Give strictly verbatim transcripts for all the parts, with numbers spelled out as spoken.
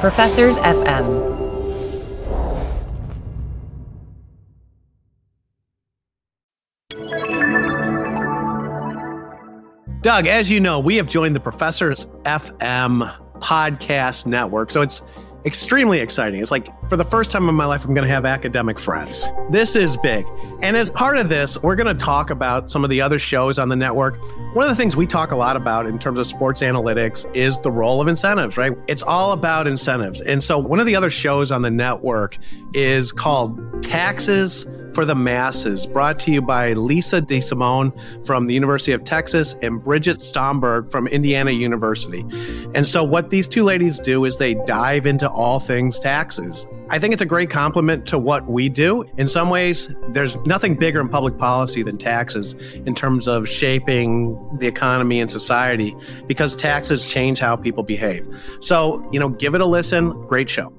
Professors F M. Doug, as you know, we have joined the Professors F M podcast network, so it's extremely exciting. It's like, for the first time in my life, I'm going to have academic friends. This is big. And as part of this, we're going to talk about some of the other shows on the network. One of the things we talk a lot about in terms of sports analytics is the role of incentives, right? It's all about incentives. And so one of the other shows on the network is called Taxes for the Masses, brought to you by Lisa DeSimone from the University of Texas and Bridget Stomberg from Indiana University. And so what these two ladies do is they dive into all things taxes. I think it's a great compliment to what we do. In some ways, there's nothing bigger in public policy than taxes in terms of shaping the economy and society, because taxes change how people behave. So, you know, give it a listen. Great show.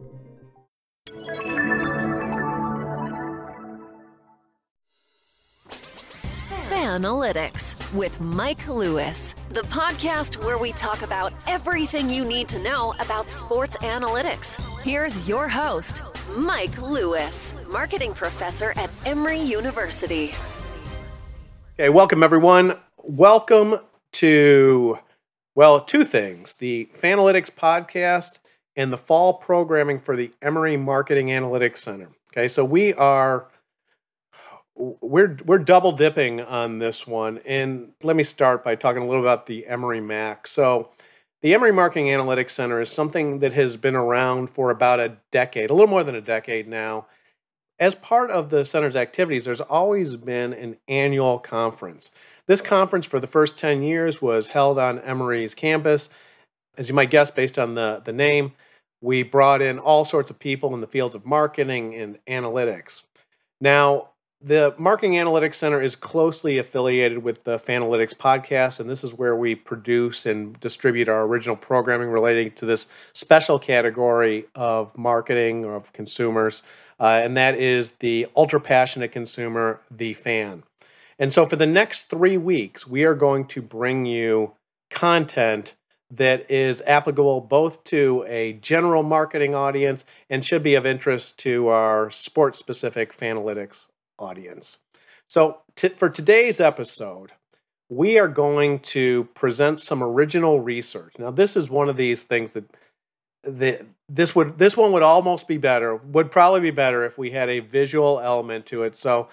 Analytics with Mike Lewis, the podcast where we talk about everything you need to know about sports analytics. Here's your host, Mike Lewis, marketing professor at Emory University. Okay, welcome everyone. Welcome to, well, two things, the Fanalytics podcast and the fall programming for the Emory Marketing Analytics Center. Okay, so we are We're we're double dipping on this one, and let me start by talking a little about the Emory Mac. So, the Emory Marketing Analytics Center is something that has been around for about a decade, a little more than a decade now. As part of the center's activities, there's always been an annual conference. This conference, for the first ten years, was held on Emory's campus. As you might guess, based on the the name, we brought in all sorts of people in the fields of marketing and analytics. Now, the Marketing Analytics Center is closely affiliated with the Fanalytics podcast, and this is where we produce and distribute our original programming relating to this special category of marketing or of consumers, uh, and that is the ultra-passionate consumer, the fan. And so for the next three weeks, we are going to bring you content that is applicable both to a general marketing audience and should be of interest to our sports-specific Fanalytics audience. So t- for today's episode, we are going to present some original research. Now, this is one of these things that the, this would this one would almost be better, would probably be better if we had a visual element to it. So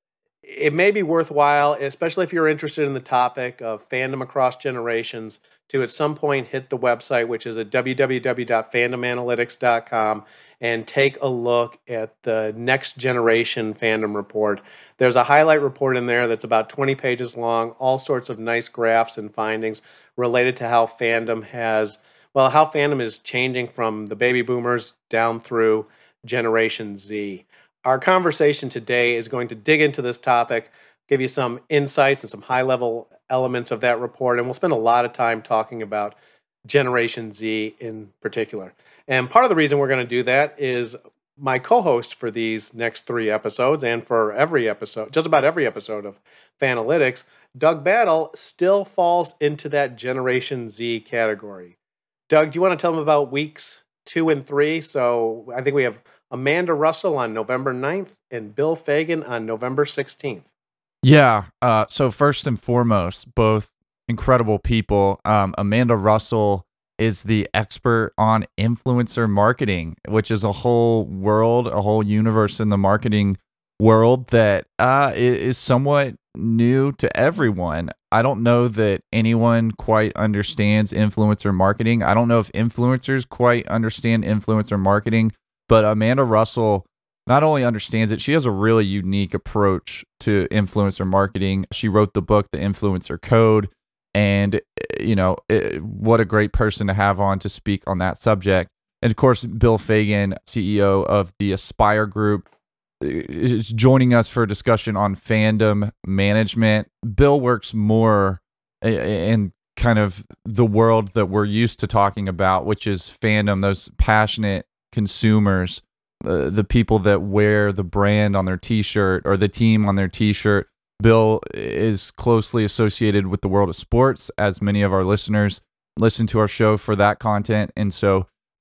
it may be worthwhile, especially if you're interested in the topic of fandom across generations, to at some point hit the website, which is at w w w dot fandom analytics dot com, and take a look at the Next Generation Fandom Report. There's a highlight report in there that's about twenty pages long, all sorts of nice graphs and findings related to how fandom has, well, how fandom is changing from the baby boomers down through Generation Z. Our conversation today is going to dig into this topic, give you some insights and some high-level elements of that report, and we'll spend a lot of time talking about Generation Z in particular. And part of the reason we're going to do that is my co-host for these next three episodes and for every episode, just about every episode of Fanalytics, Doug Battle, still falls into that Generation Z category. Doug, do you want to tell them about weeks two and three? So I think we have Amanda Russell on November ninth and Bill Fagan on November sixteenth. Yeah. Uh, so first and foremost, both incredible people. Um, Amanda Russell is the expert on influencer marketing, which is a whole world, a whole universe in the marketing world that uh, is somewhat new to everyone. I don't know that anyone quite understands influencer marketing. I don't know if influencers quite understand influencer marketing. But Amanda Russell not only understands it, she has a really unique approach to influencer marketing. She wrote the book, The Influencer Code, and, you know, it, what a great person to have on to speak on that subject. And of course, Bill Fagan, C E O of the Aspire Group, is joining us for a discussion on fandom management. Bill works more in kind of the world that we're used to talking about, which is fandom, those passionate consumers, uh, the people that wear the brand on their t-shirt or the team on their t-shirt. Bill is closely associated with the world of sports, as many of our listeners listen to our show for that content. And so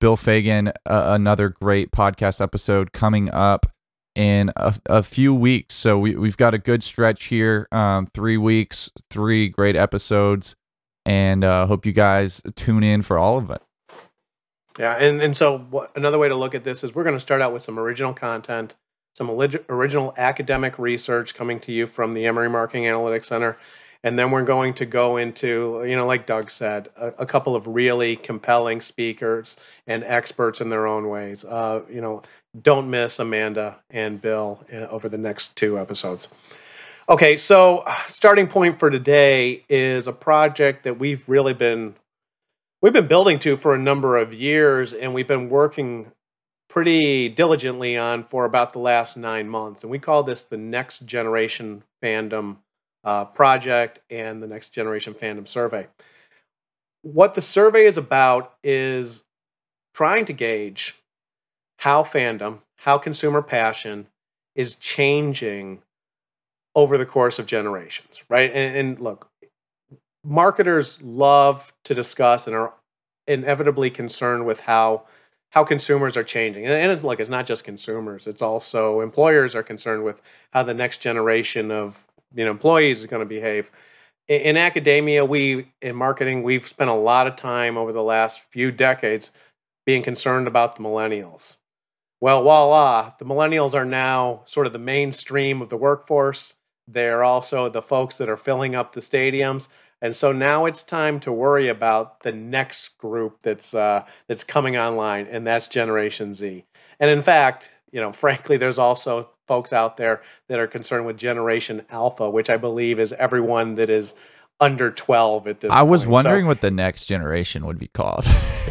Bill Fagan, uh, another great podcast episode coming up in a, a few weeks. So we, we've got a good stretch here, um, three weeks, three great episodes, and uh, hope you guys tune in for all of it. Yeah, and, and so what, another way to look at this is we're going to start out with some original content, some olig- original academic research coming to you from the Emory Marketing Analytics Center, and then we're going to go into, you know, like Doug said, a, a couple of really compelling speakers and experts in their own ways. Uh, you know, don't miss Amanda and Bill uh, over the next two episodes. Okay, so uh, starting point for today is a project that we've really been we've been building to for a number of years, and we've been working pretty diligently on for about the last nine months. And we call this the Next Generation Fandom uh, Project and the Next Generation Fandom Survey. What the survey is about is trying to gauge how fandom, how consumer passion is changing over the course of generations, right? And, and look, marketers love to discuss and are inevitably concerned with how how consumers are changing. And, and it's, look, it's not just consumers. It's also employers are concerned with how the next generation of you know employees is going to behave. In, in academia, we in marketing, we've spent a lot of time over the last few decades being concerned about the millennials. Well, voila, the millennials are now sort of the mainstream of the workforce. They're also the folks that are filling up the stadiums. And so now it's time to worry about the next group that's uh, that's coming online, and that's Generation Z. And in fact, you know, frankly, there's also folks out there that are concerned with Generation Alpha, which I believe is everyone that is under twelve at this I point. was wondering so, what the next generation would be called.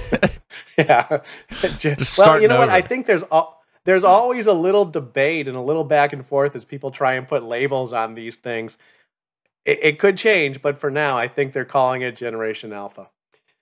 yeah. Just well, you know over. what? I think there's al- there's always a little debate and a little back and forth as people try and put labels on these things. It, it could change, but for now, I think they're calling it Generation Alpha.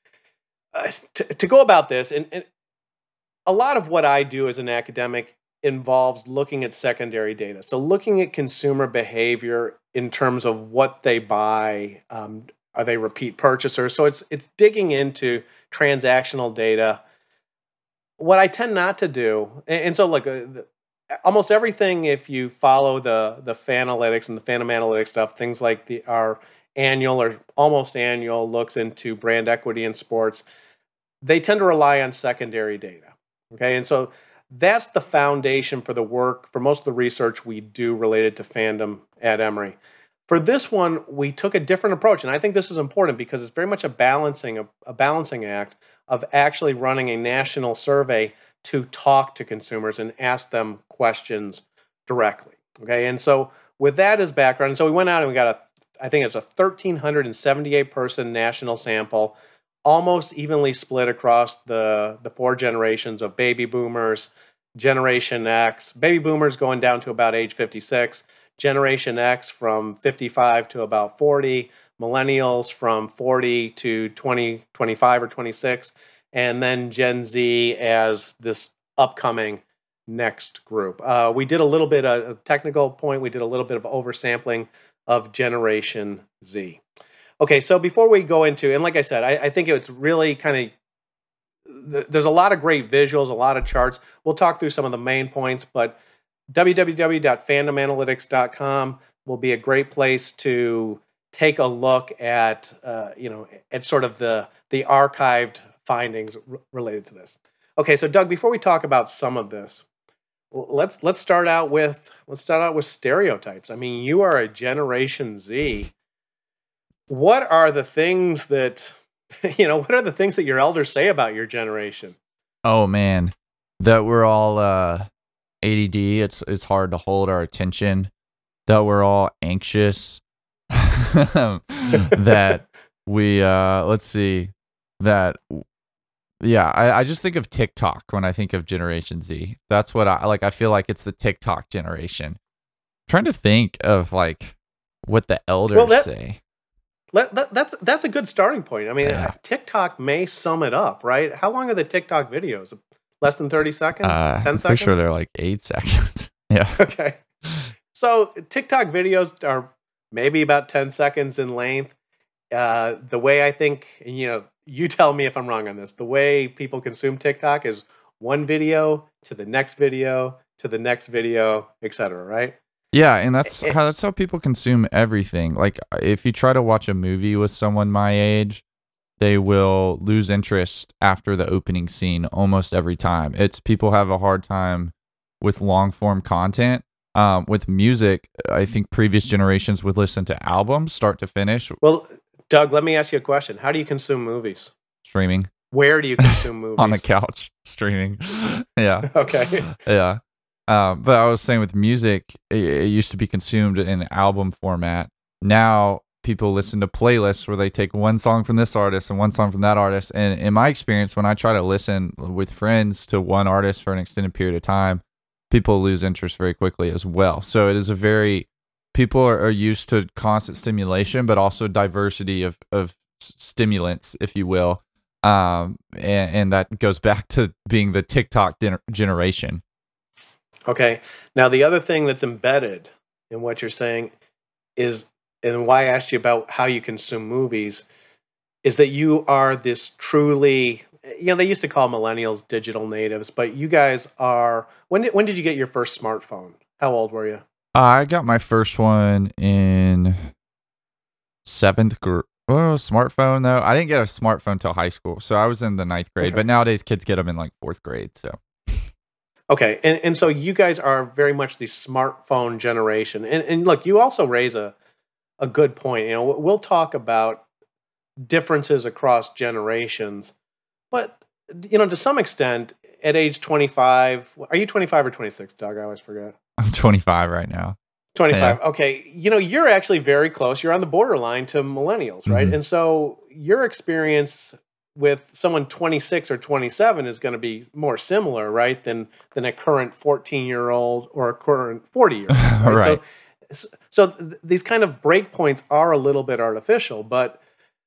Uh, to, to go about this, and, and a lot of what I do as an academic involves looking at secondary data. So looking at consumer behavior in terms of what they buy. Um, are they repeat purchasers? So it's it's digging into transactional data. What I tend not to do, and, and so look, uh, the, almost everything, if you follow the the Fanalytics and the Fandom Analytics stuff, things like the our annual or almost annual looks into brand equity in sports, they tend to rely on secondary data. Okay, and so that's the foundation for the work, for most of the research we do related to fandom at Emory. For this one, we took a different approach, and I think this is important because it's very much a balancing, a, a balancing act of actually running a national survey to talk to consumers and ask them questions directly. Okay, and so with that as background, so we went out and we got a, I think it's a one thousand three hundred seventy-eight person national sample, almost evenly split across the, the four generations of baby boomers, Generation X, baby boomers going down to about age fifty-six, Generation X from fifty-five to about forty, millennials from forty to twenty, twenty-five or twenty-six, and then Gen Z as this upcoming next group. Uh, we did a little bit of a technical point. We did a little bit of oversampling of Generation Z. Okay, so before we go into, and like I said, I, I think it's really kind of, there's a lot of great visuals, a lot of charts. We'll talk through some of the main points, but w w w dot fandom analytics dot com will be a great place to take a look at, uh, you know, at sort of the the archived findings r- related to this. Okay, so Doug, before we talk about some of this, let's let's start out with let's start out with stereotypes. I mean, you are a Generation Z. What are the things that you know? What are the things that your elders say about your generation? Oh man, that we're all uh, A D D. It's it's hard to hold our attention. That we're all anxious. that we uh, let's see. That yeah, I, I just think of TikTok when I think of Generation Z. That's what I like. I feel like it's the TikTok generation. I'm trying to think of like what the elders well, that, say. Let, that, that's that's a good starting point. I mean, Yeah. TikTok may sum it up, right? How long are the TikTok videos? Less than thirty seconds? Uh, ten I'm seconds? pretty sure they're like eight seconds. Yeah. Okay. So TikTok videos are maybe about ten seconds in length. Uh, the way I think, you know, you tell me if I'm wrong on this. The way people consume TikTok is one video to the next video to the next video, et cetera, right? Yeah, and that's It- how that's how people consume everything. Like if you try to watch a movie with someone my age, they will lose interest after the opening scene almost every time. It's people have a hard time with long form content. Um, with music, I think previous generations would listen to albums start to finish. Well, Doug, let me ask you a question. How do you consume movies? Streaming. Where do you consume movies? On the couch, streaming. Yeah. Okay. Yeah. Um, but I was saying with music, it, it used to be consumed in album format. Now people listen to playlists where they take one song from this artist and one song from that artist. And in my experience, when I try to listen with friends to one artist for an extended period of time, people lose interest very quickly as well. So it is a very, people are, are used to constant stimulation, but also diversity of, of stimulants, if you will. Um, and, and that goes back to being the TikTok gener- generation. Okay. Now, the other thing that's embedded in what you're saying is, and why I asked you about how you consume movies, is that you are this truly, you know, they used to call millennials digital natives, but you guys are, when did, when did you get your first smartphone? How old were you? I got my first one in seventh grade. Oh, smartphone though. I didn't get a smartphone till high school, so I was in the ninth grade. Okay. But nowadays, kids get them in like fourth grade. So Okay, and, and so you guys are very much the smartphone generation. And, and look, you also raise a, a good point. You know, we'll talk about differences across generations, but, you know, to some extent, at age twenty-five, are you twenty-five or twenty-six, Doug? I always forget. I'm twenty-five right now. twenty-five. Yeah. Okay, you know, you're actually very close. You're on the borderline to millennials, right? Mhm. And so your experience with someone twenty-six or twenty-seven is going to be more similar, right, than than a current fourteen-year-old or a current forty-year-old. Right. Right. So, so th- these kind of breakpoints are a little bit artificial, but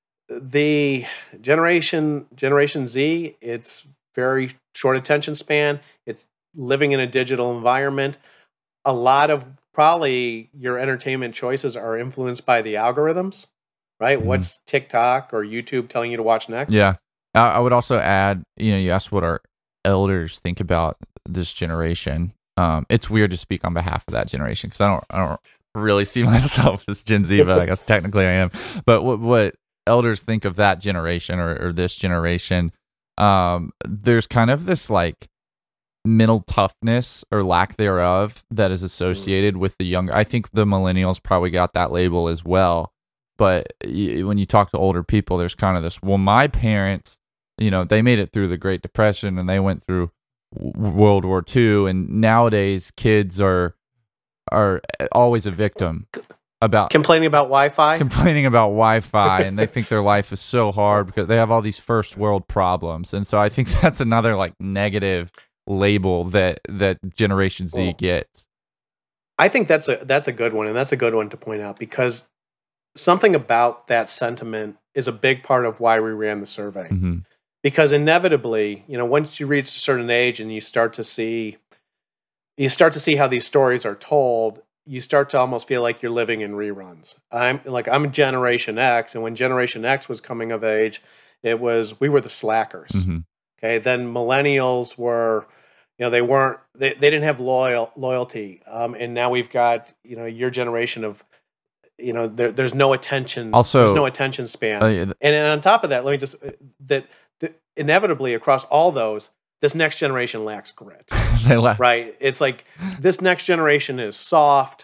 the generation Generation Z, it's very short attention span. It's living in a digital environment. A lot of probably your entertainment choices are influenced by the algorithms, right? Mhm. What's TikTok or YouTube telling you to watch next? Yeah. I, I would also add, you know, you asked what our elders think about this generation. Um, it's weird to speak on behalf of that generation because I don't, I don't really see myself as Gen Z, but I guess technically I am. But what, what elders think of that generation or, or this generation, um, there's kind of this like mental toughness or lack thereof that is associated with the younger. I think the millennials probably got that label as well. But y- when you talk to older people, there's kind of this, well, my parents, you know, they made it through the Great Depression and they went through w- World War Two. And nowadays kids are, are always a victim about Complaining about Wi-Fi? complaining about Wi-Fi and they think their life is so hard because they have all these first world problems. And so I think that's another like negative label that that Generation Z Well, gets. I think that's a that's a good one, and that's a good one to point out because something about that sentiment is a big part of why we ran the survey. hmm Because inevitably, you know, once you reach a certain age and you start to see you start to see how these stories are told, you start to almost feel like you're living in reruns. I'm like I'm Generation X, and when Generation X was coming of age, it was we were the slackers. hmm Okay, then millennials were, you know, they weren't they, they didn't have loyal loyalty, um, and now we've got you know your generation of, you know, there, there's no attention, Also- there's no attention span, Uh, yeah, th- and then on top of that, let me just that, that inevitably across all those, this next generation lacks grit. they laugh. Right? It's like this next generation is soft,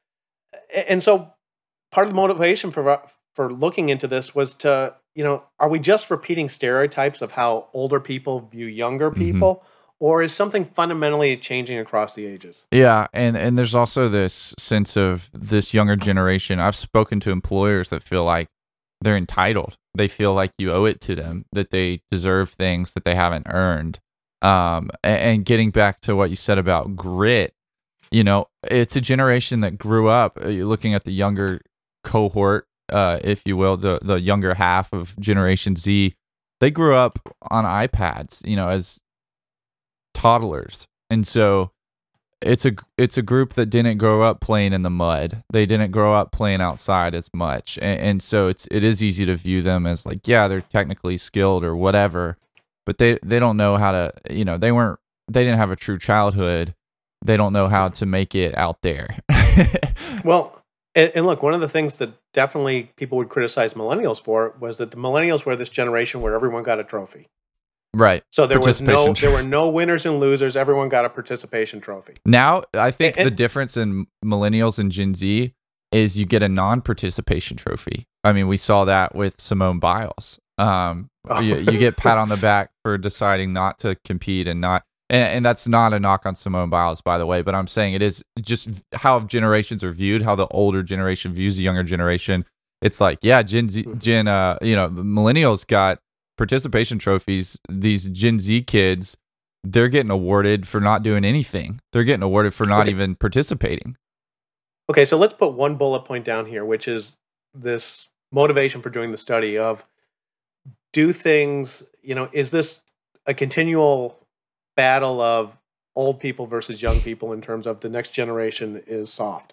A- and so part of the motivation for for looking into this was to, you know, are we just repeating stereotypes of how older people view younger Mhm. people, or is something fundamentally changing across the ages? Yeah, and and there's also this sense of this younger generation. I've spoken to employers that feel like they're entitled. They feel like you owe it to them, that they deserve things that they haven't earned. Um, a- and, getting back to what you said about grit, you know, it's a generation that grew up. uh, You're looking at the younger cohort, uh, if you will, the the younger half of Generation Z. They grew up on iPads, you know, as toddlers, and so it's a it's a group that didn't grow up playing in the mud. They didn't grow up playing outside as much, and, and so it's it is easy to view them as like, yeah, they're technically skilled or whatever, but they they don't know how to, you know, they weren't they didn't have a true childhood. They don't know how to make it out there. Well, and, and look, one of the things that definitely people would criticize millennials for was that the millennials were this generation where everyone got a trophy. Right. So there was no Participation. there were no winners and losers. Everyone got a participation trophy. Now, I think And- the difference in millennials and Gen Z is you get a non-participation trophy. I mean, we saw that with Simone Biles. Um, Oh. you, you get pat on the back for deciding not to compete and not, and, and that's not a knock on Simone Biles, by the way, but I'm saying it is just how generations are viewed, how the older generation views the younger generation. It's like, yeah, Gen Z, Gen, uh, you know, millennials got participation trophies. These Gen Z kids, they're getting awarded for not doing anything. They're getting awarded for not Okay. even participating. Okay, so let's put one bullet point down here, which is this motivation for doing the study of do things, you know, is this a continual battle of old people versus young people in terms of the next generation is soft?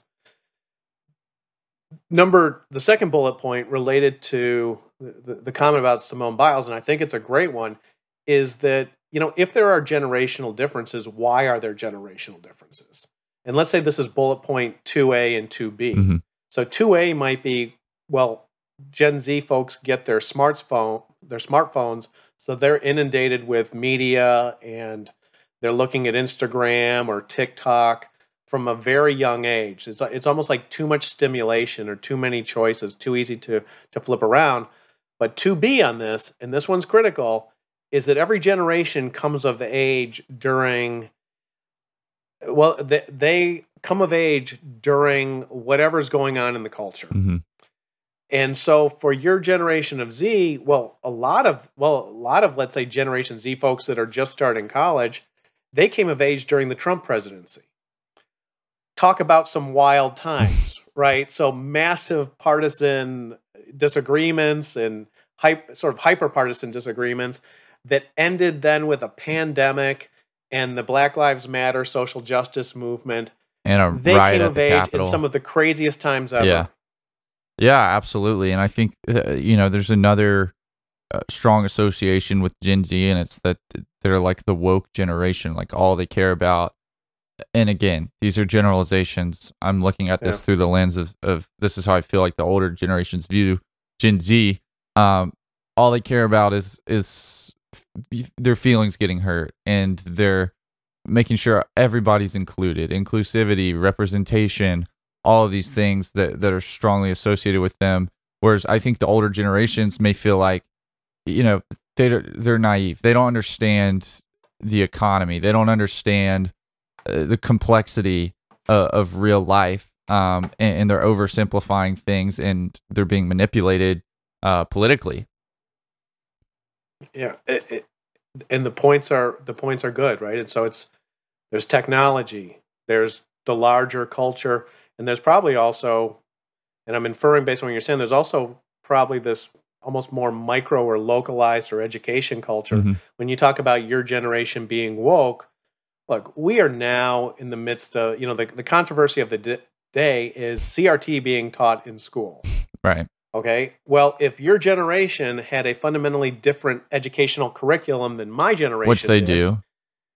Number, the second bullet point related to the, the comment about Simone Biles, and I think it's a great one, is that, you know, if there are generational differences, why are there generational differences? And let's say this is bullet point two A and two B. Mhm. So two A might be, well, Gen Z folks get their smartphone, their smartphones, so they're inundated with media and they're looking at Instagram or TikTok from a very young age. It's it's almost like too much stimulation or too many choices, too easy to to flip around. But two B on this, and this one's critical, is that every generation comes of age during, well, they, they come of age during whatever's going on in the culture. Mhm. And so for your generation of Z, well, a lot of, well, a lot of, let's say, Generation Z folks that are just starting college, they came of age during the Trump presidency. Talk about some wild times, right? So massive partisan disagreements and hype, sort of hyper partisan disagreements that ended then with a pandemic and the Black Lives Matter social justice movement. And a They riot came at of the age Capitol. in some of the craziest times ever. Yeah. Yeah, absolutely. And I think, uh, you know, there's another uh, strong association with Gen Z, and it's that they're like the woke generation, like all they care about. And again, these are generalizations. I'm looking at this Yeah. through the lens of, of this is how I feel like the older generations view Gen Z. Um, all they care about is is f- their feelings getting hurt, and they're making sure everybody's included, inclusivity, representation, all of these things that, that are strongly associated with them. Whereas I think the older generations may feel like, you know, they they're naive. They don't understand the economy. They don't understand uh, the complexity uh, of real life, um, and, and they're oversimplifying things, and they're being manipulated uh, politically. Yeah, it, it, and the points are the points are good, right? And so it's there's technology, there's the larger culture, and there's probably also, and I'm inferring based on what you're saying, there's also probably this almost more micro or localized or education culture. Mhm. When you talk about your generation being woke, look, we are now in the midst of, you know, the, the controversy of the d- day is C R T being taught in school. Right. Okay. Well, if your generation had a fundamentally different educational curriculum than my generation, Which they did, do.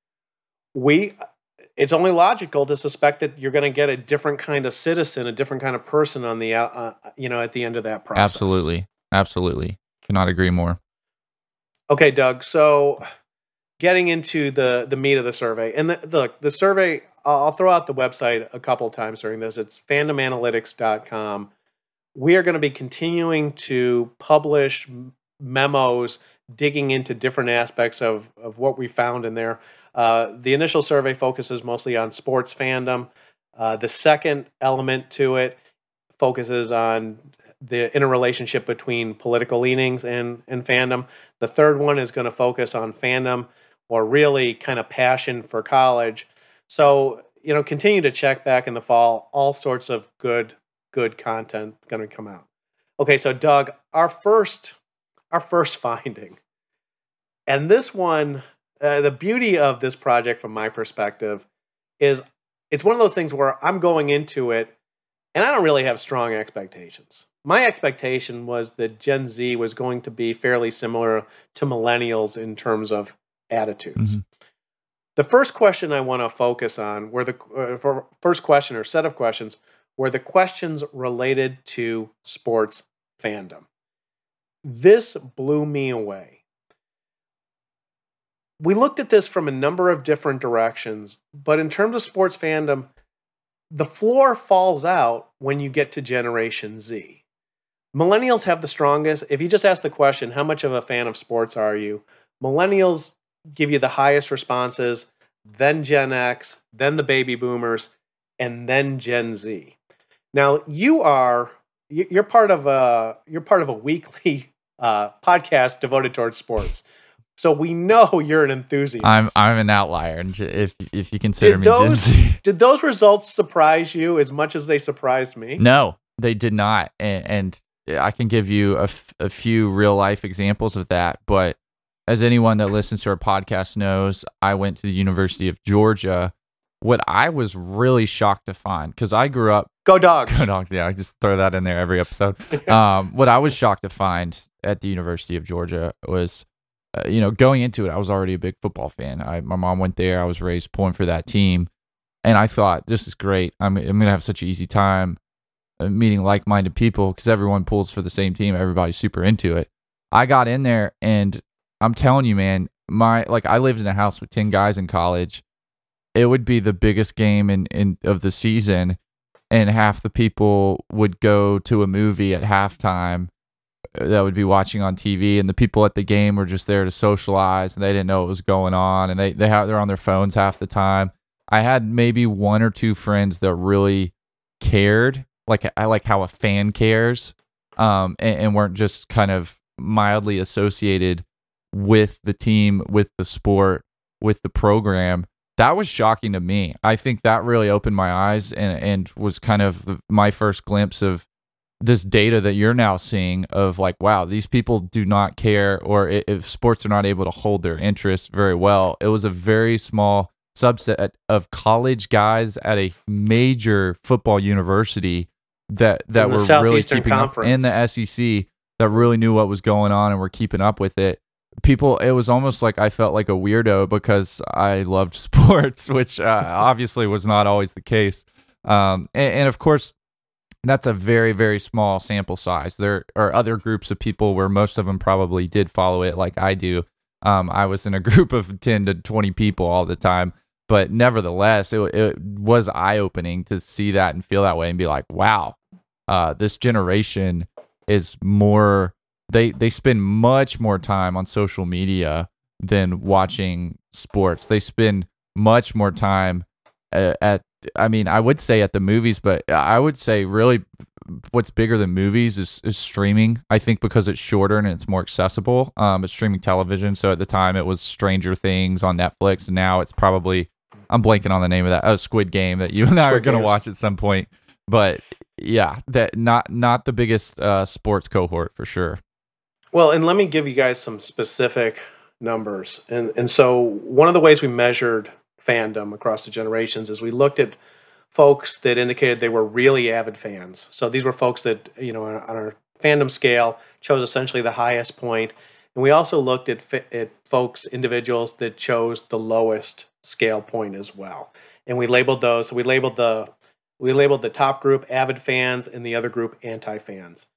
we it's only logical to suspect that you're going to get a different kind of citizen, a different kind of person on the out- uh, you know, at the end of that process. Absolutely. Absolutely. Cannot agree more. Okay, Doug. So, getting into the the meat of the survey, and the, look, the survey, I'll I'll throw out the website a couple of times during this. It's fandom analytics dot com. We are going to be continuing to publish m- memos digging into different aspects of, of what we found in there. Uh, the initial survey focuses mostly on sports fandom. Uh, the second element to it focuses on the interrelationship between political leanings and, and fandom. The third one is going to focus on fandom or really kind of passion for college. So, you know, continue to check back in the fall. All sorts of good, good content going to come out. Okay, so Doug, our first, our first finding, and this one, uh, the beauty of this project from my perspective is it's one of those things where I'm going into it and I don't really have strong expectations. My expectation was that Gen Z was going to be fairly similar to millennials in terms of attitudes. Mm-hmm. The first question I want to focus on were the uh, for first question or set of questions were the questions related to sports fandom. This blew me away. We looked at this from a number of different directions, but in terms of sports fandom, the floor falls out when you get to Generation Z. Millennials have the strongest. If you just ask the question, how much of a fan of sports are you? Millennials give you the highest responses, then Gen X, then the baby boomers, and then Gen Z. Now, you are you're part of a you're part of a weekly uh, podcast devoted towards sports. So we know you're an enthusiast. I'm I'm an outlier, if if you consider did me those, Gen Z. Did those results surprise you as much as they surprised me? No, they did not, and, and I can give you a, f- a few real life examples of that. But as anyone that listens to our podcast knows, I went to the University of Georgia. What I was really shocked to find, because I grew up Go Dogs. Go Dogs. Yeah, I just throw that in there every episode. um, what I was shocked to find at the University of Georgia was, uh, you know, going into it, I was already a big football fan. I, my mom went there. I was raised pulling for that team. And I thought, this is great. I'm, I'm going to have such an easy time uh, meeting like-minded people because everyone pulls for the same team. Everybody's super into it. I got in there, and I'm telling you, man, my like I lived in a house with ten guys in college. It would be the biggest game in, in of the season, and half the people would go to a movie at halftime that would be watching on T V, and the people at the game were just there to socialize, and they didn't know what was going on, and they they have they're on their phones half the time. I had maybe one or two friends that really cared, like I like how a fan cares, um, and, and weren't just kind of mildly associated with the team, with the sport, with the program. That was shocking to me. I think that really opened my eyes and, and was kind of my first glimpse of this data that you're now seeing of like, wow, these people do not care, or if sports are not able to hold their interest very well. It was a very small subset of college guys at a major football university that, that were really keeping up in the S E C that really knew what was going on and were keeping up with it. People, it was almost like I felt like a weirdo because I loved sports, which uh, obviously was not always the case. Um, and, and of course, that's a very, very small sample size. There are other groups of people where most of them probably did follow it like I do. Um, I was in a group of ten to twenty people all the time, but nevertheless, it, it was eye-opening to see that and feel that way and be like, wow, uh, this generation is more... They they spend much more time on social media than watching sports. They spend much more time at, at, I mean, I would say at the movies, but I would say really what's bigger than movies is, is streaming. I think because it's shorter and it's more accessible. Um, it's streaming television. So at the time it was Stranger Things on Netflix. And now it's probably, I'm blanking on the name of that, oh, Squid Game that you and I are going to watch at some point. But yeah, that not not the biggest uh, sports cohort for sure. Well, and let me give you guys some specific numbers. And and so one of the ways we measured fandom across the generations is we looked at folks that indicated they were really avid fans. So these were folks that, you know, on our fandom scale chose essentially the highest point. And we also looked at at folks, individuals that chose the lowest scale point as well. And we labeled those. So we labeled the we labeled the top group avid fans and the other group anti-fans.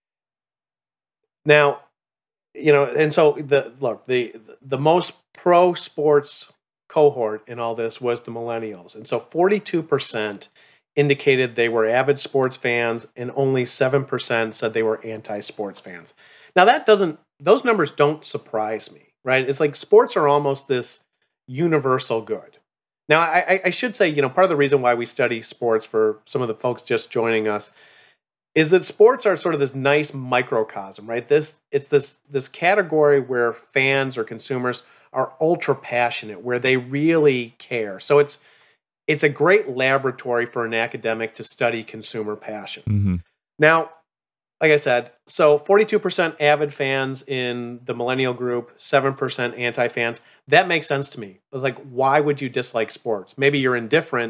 Now, you know, and so the look, the the most pro sports cohort in all this was the millennials. And so forty-two percent indicated they were avid sports fans and only seven percent said they were anti-sports fans. Now that doesn't, those numbers don't surprise me, right? It's like sports are almost this universal good. Now I, I should say, you know, part of the reason why we study sports for some of the folks just joining us is that sports are sort of this nice microcosm, right? This it's this this category where fans or consumers are ultra passionate, where they really care. So it's it's a great laboratory for an academic to study consumer passion. Mm-hmm. Now, like I said, so forty-two percent avid fans in the millennial group, seven percent anti-fans. That makes sense to me. I was like, why would you dislike sports? Maybe you're indifferent,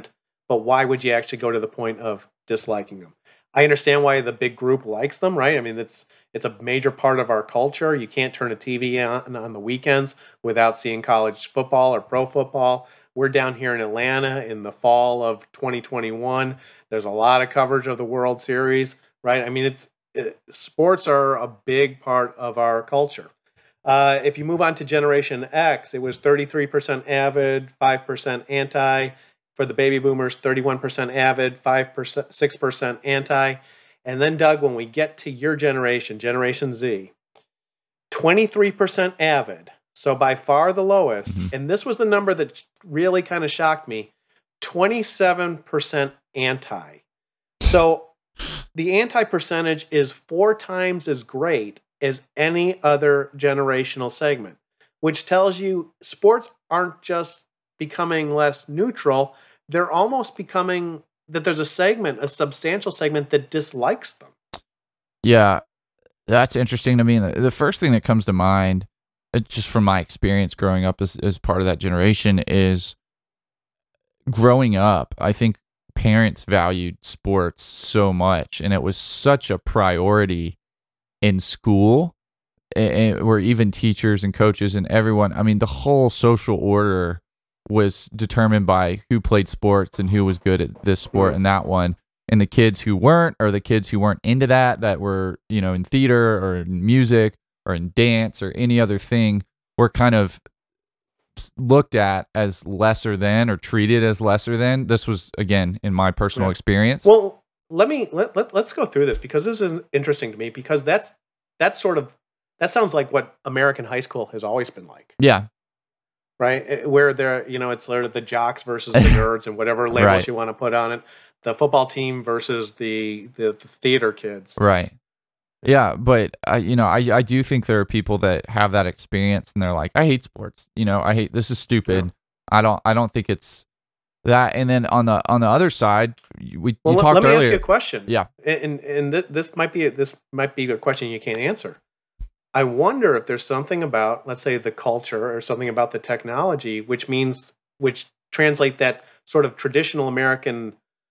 but why would you actually go to the point of disliking them? I understand why the big group likes them, right? I mean, it's it's a major part of our culture. You can't turn a T V on on the weekends without seeing college football or pro football. We're down here in Atlanta in the fall of twenty twenty-one. There's a lot of coverage of the World Series, right? I mean, it's it, sports are a big part of our culture. Uh, if you move on to Generation X, it was thirty-three percent avid, five percent anti. For the baby boomers, thirty-one percent avid, five percent, six percent anti. And then, Doug, when we get to your generation, Generation Z, twenty-three percent avid. So by far the lowest. Mm-hmm. And this was the number that really kind of shocked me, twenty-seven percent anti. So the anti percentage is four times as great as any other generational segment, which tells you sports aren't just becoming less neutral. They're almost becoming that there's a segment, a substantial segment that dislikes them. Yeah, that's interesting to me. The first thing that comes to mind, just from my experience growing up as, as part of that generation, is growing up, I think parents valued sports so much, and it was such a priority in school, and, where even teachers and coaches and everyone, I mean, the whole social order was determined by who played sports and who was good at this sport and that one. And the kids who weren't, or the kids who weren't into that, that were, you know, in theater or in music or in dance or any other thing, were kind of looked at as lesser than or treated as lesser than. This was, again, in my personal yeah. experience. Well, let me, let, let, let's go through this, because this is interesting to me, because that's, that's sort of, that sounds like what American high school has always been like. Yeah. Right, where they're, you know, it's sort of the jocks versus the nerds and whatever labels right. you want to put on it. The football team versus the the, the theater kids. Right. Yeah, but I, you know, I I do think there are people that have that experience and they're like, I hate sports. You know, I hate this is stupid. Yeah. I don't I don't think it's that. And then on the on the other side, we well, you let, talked let me earlier. ask you a question. Yeah, and and th- this might be a, this might be a question you can't answer. I wonder if there's something about, let's say, the culture or something about the technology, which means, which translate that sort of traditional American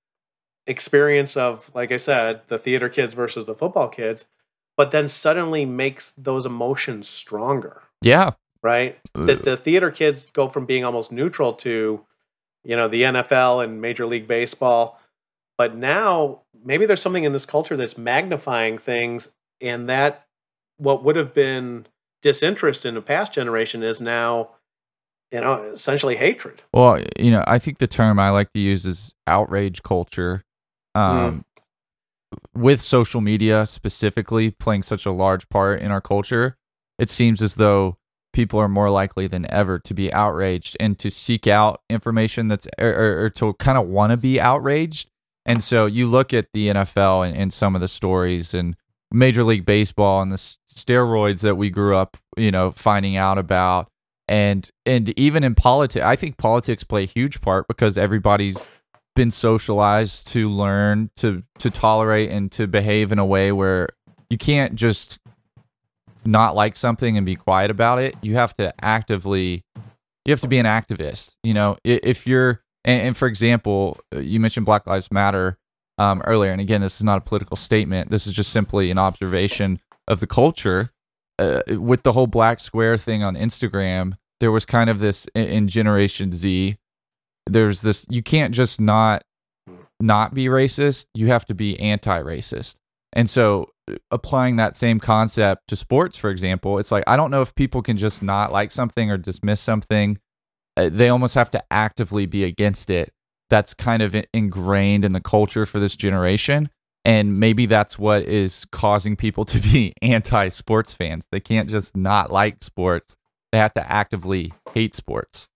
experience of, like I said, the theater kids versus the football kids, but then suddenly makes those emotions stronger. Yeah. Right? That the theater kids go from being almost neutral to, you know, the N F L and Major League Baseball. But now maybe there's something in this culture that's magnifying things, and that what would have been disinterest in a past generation is now, you know, essentially hatred. Well, you know, I think the term I like to use is outrage culture. Um, mm. With social media specifically playing such a large part in our culture, it seems as though people are more likely than ever to be outraged and to seek out information that's, or, or, or to kind of want to be outraged. And so you look at the N F L and, and some of the stories, and Major League Baseball and the steroids that we grew up, you know, finding out about, and and even in politics, I think politics play a huge part, because everybody's been socialized to learn to to tolerate and to behave in a way where you can't just not like something and be quiet about it. You have to actively, you have to be an activist. You know, if you're, and, and for example, you mentioned Black Lives Matter um, earlier, and again, this is not a political statement. This is just simply an observation of the culture. Uh, with the whole black square thing on Instagram, there was kind of this in, in Generation Z. There's this, you can't just not not be racist. You have to be anti-racist. And so applying that same concept to sports, for example, it's like, I don't know if people can just not like something or dismiss something. Uh, they almost have to actively be against it. That's kind of ingrained in the culture for this generation. And maybe that's what is causing people to be anti-sports fans. They can't just not like sports. They have to actively hate sports.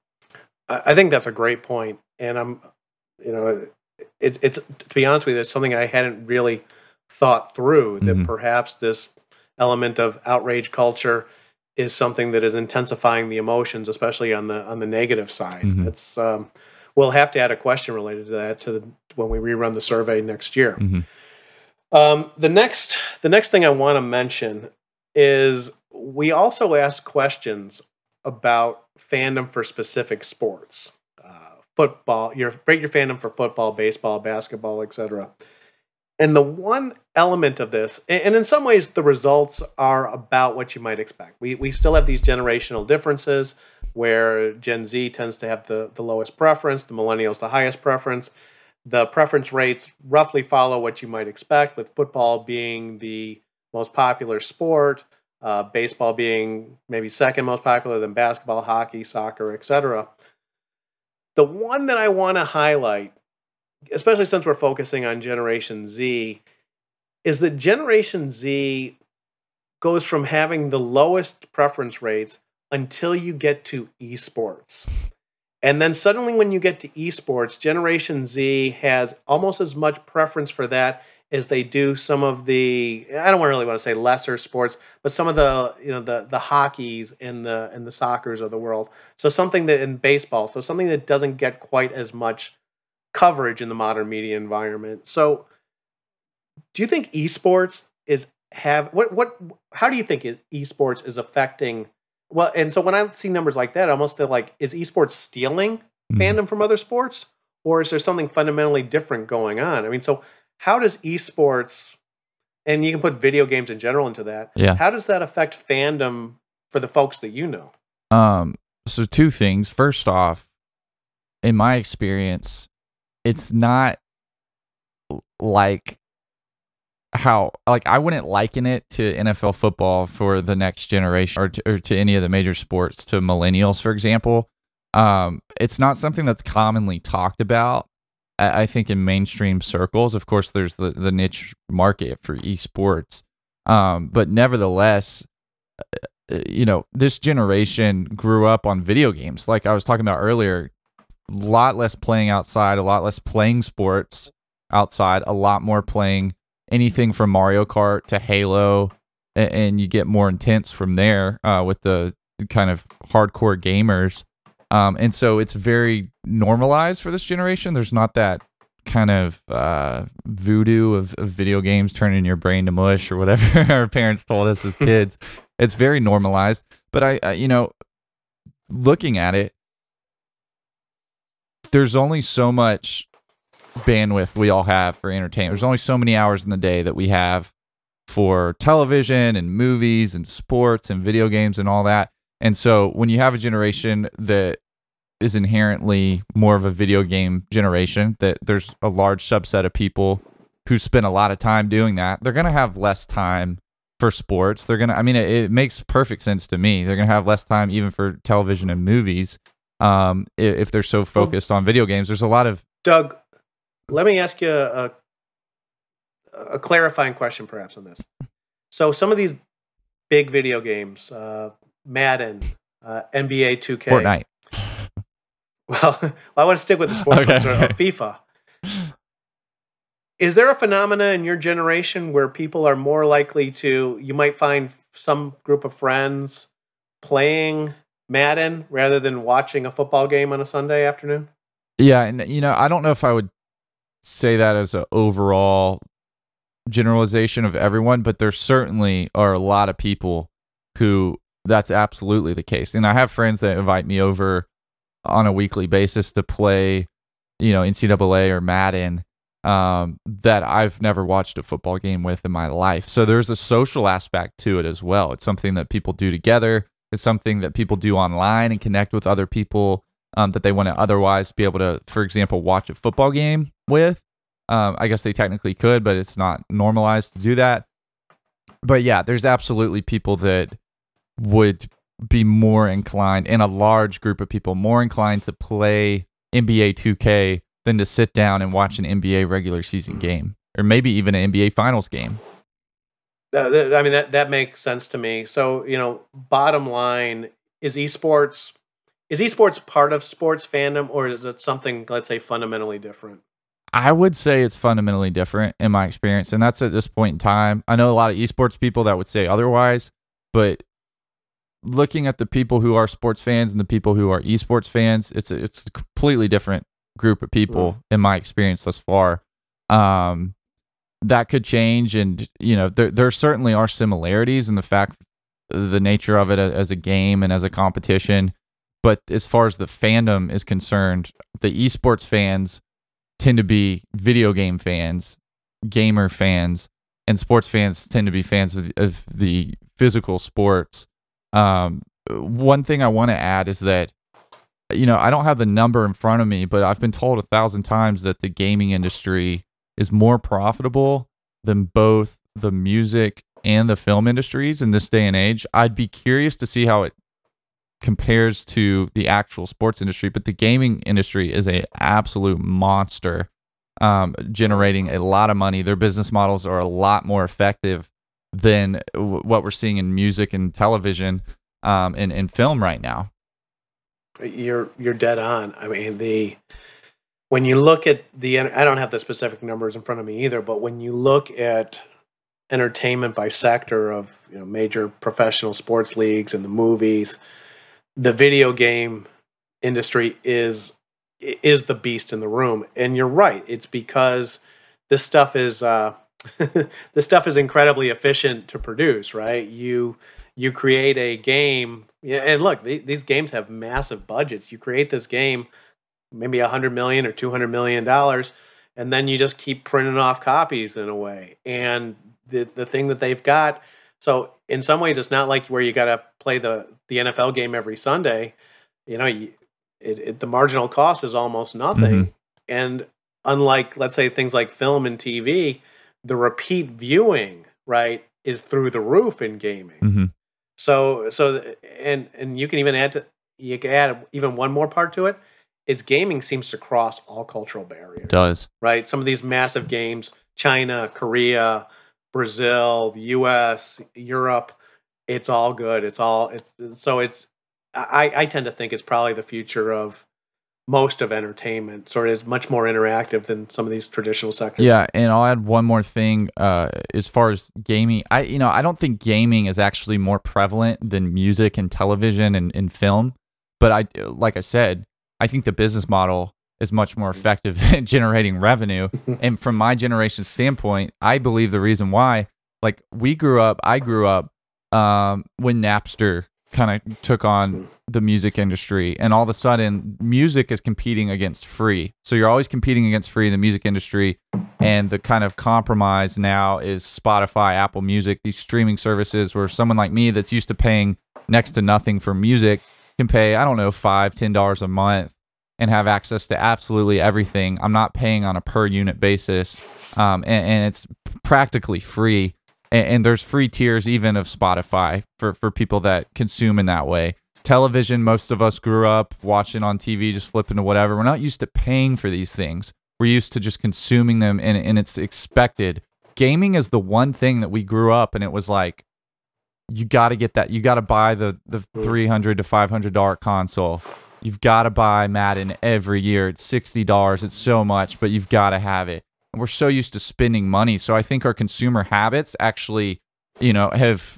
I think that's a great point. And I'm, you know, it's, it's to be honest with you, it's something I hadn't really thought through, that mm-hmm. perhaps this element of outrage culture is something that is intensifying the emotions, especially on the on the negative side. Mm-hmm. It's um, we'll have to add a question related to that to the, when we rerun the survey next year. Mm-hmm. Um, the next the next thing I want to mention is we also ask questions about fandom for specific sports. Uh, football, your break your fandom for football, baseball, basketball, et cetera. And the one element of this, and in some ways the results are about what you might expect. We we still have these generational differences where Gen Z tends to have the, the lowest preference, the millennials the highest preference. The preference rates roughly follow what you might expect, with football being the most popular sport, uh, baseball being maybe second most popular, then basketball, hockey, soccer, et cetera. The one that I want to highlight, especially since we're focusing on Generation Z, is that Generation Z goes from having the lowest preference rates until you get to esports. And then suddenly when you get to esports, Generation Z has almost as much preference for that as they do some of the, I don't really want to say lesser sports, but some of the, you know, the the hockeys and the and the soccers of the world. So something that in baseball, so something that doesn't get quite as much coverage in the modern media environment. So do you think esports is have what what how do you think esports is affecting? Well, and so when I see numbers like that, I almost feel like, is esports stealing mm-hmm. fandom from other sports, or is there something fundamentally different going on? I mean, so how does esports, and you can put video games in general into that, yeah. how does that affect fandom for the folks that you know? Um, so two things. First off, in my experience, it's not like how, like, I wouldn't liken it to N F L football for the next generation, or to, or to any of the major sports, to millennials, for example. Um, it's not something that's commonly talked about, I, I think, in mainstream circles. Of course, there's the, the niche market for esports. Um, but nevertheless, you know, this generation grew up on video games. Like I was talking about earlier, a lot less playing outside, a lot less playing sports outside, a lot more playing anything from Mario Kart to Halo, and, and you get more intense from there uh, with the kind of hardcore gamers. Um, and so it's very normalized for this generation. There's not that kind of uh, voodoo of, of video games turning your brain to mush or whatever our parents told us as kids. It's very normalized. But I, I, you know, looking at it, there's only so much bandwidth we all have for entertainment. There's only so many hours in the day that we have for television and movies and sports and video games and all that. And so when you have a generation that is inherently more of a video game generation, that there's a large subset of people who spend a lot of time doing that, they're going to have less time for sports. They're going to, I mean, it, it makes perfect sense to me. They're going to have less time even for television and movies um, if, if they're so focused on video games. There's a lot of... Doug, let me ask you a, a clarifying question perhaps on this. So some of these big video games, uh, Madden, uh, N B A two K. Fortnite. Well, I want to stick with the sports okay. ones, or, or FIFA. Is there a phenomena in your generation where people are more likely to, you might find some group of friends playing Madden rather than watching a football game on a Sunday afternoon? Yeah, and you know, I don't know if I would say that as an overall generalization of everyone, but there certainly are a lot of people who that's absolutely the case. And I have friends that invite me over on a weekly basis to play, you know, N C double A or Madden, um, that I've never watched a football game with in my life. So there's a social aspect to it as well. It's something that people do together. It's something that people do online and connect with other people um, that they want to otherwise be able to, for example, watch a football game with. Um, I guess they technically could, but it's not normalized to do that. But yeah, there's absolutely people that would be more inclined, and a large group of people more inclined to play N B A two K than to sit down and watch an N B A regular season game, or maybe even an N B A finals game. Uh, th- I mean, that, that makes sense to me. So, you know, bottom line, is esports, is esports part of sports fandom, or is it something, let's say, fundamentally different? I would say it's fundamentally different in my experience, and that's at this point in time. I know a lot of esports people that would say otherwise, but looking at the people who are sports fans and the people who are esports fans, it's a, it's a completely different group of people mm. in my experience thus far. Um, that could change, and you know, there there certainly are similarities in the fact, the nature of it as a game and as a competition But as far as the fandom is concerned, the esports fans tend to be video game fans, gamer fans, and sports fans tend to be fans of, of the physical sports. Um, one thing I want to add is that, you know, I don't have the number in front of me, but I've been told a thousand times that the gaming industry is more profitable than both the music and the film industries in this day and age. I'd be curious to see how it compares to the actual sports industry, but the gaming industry is a absolute monster, um, generating a lot of money. Their business models are a lot more effective than w- what we're seeing in music and television, um, and, and film right now. You're you're dead on. I mean, the when you look at the, I don't have the specific numbers in front of me either, but when you look at entertainment by sector of, you know, major professional sports leagues and the movies, the video game industry is is the beast in the room. And you're right. It's because this stuff is uh, this stuff is incredibly efficient to produce. Right? You you create a game, and look, th- these games have massive budgets. You create this game, maybe a hundred million or two hundred million dollars, and then you just keep printing off copies in a way. And the the thing that they've got, so in some ways, it's not like where you got to play the the N F L game every Sunday. You know, you, it, it, the marginal cost is almost nothing. Mm-hmm. And unlike, let's say, things like film and T V, the repeat viewing, right, is through the roof in gaming. Mm-hmm. So, so, and and you can even add to you can add even one more part to it is gaming seems to cross all cultural barriers. It does, right? Some of these massive games, China, Korea, Brazil, the U S, Europe, it's all good. It's all it's so it's. I, I tend to think it's probably the future of most of entertainment. Sort of is much more interactive than some of these traditional sectors. Yeah, and I'll add one more thing. Uh, as far as gaming, I you know I don't think gaming is actually more prevalent than music and television and, and film. But I, like I said, I think the business model is much more effective at generating revenue. And from my generation's standpoint, I believe the reason why, like we grew up, I grew up um, when Napster kind of took on the music industry, and all of a sudden music is competing against free. So you're always competing against free in the music industry, and the kind of compromise now is Spotify, Apple Music, these streaming services where someone like me that's used to paying next to nothing for music can pay, I don't know, five, ten dollars a month and have access to absolutely everything. I'm not paying on a per unit basis, um, and, and it's practically free. And, and there's free tiers even of Spotify for, for people that consume in that way. Television, most of us grew up watching on T V, just flipping to whatever. We're not used to paying for these things. We're used to just consuming them, and, and it's expected. Gaming is the one thing that we grew up, and it was like, you got to get that. You got to buy the, the three hundred to five hundred dollars console. You've got to buy Madden every year. It's sixty dollars. It's so much, but you've got to have it. And we're so used to spending money. So I think our consumer habits actually, you know, have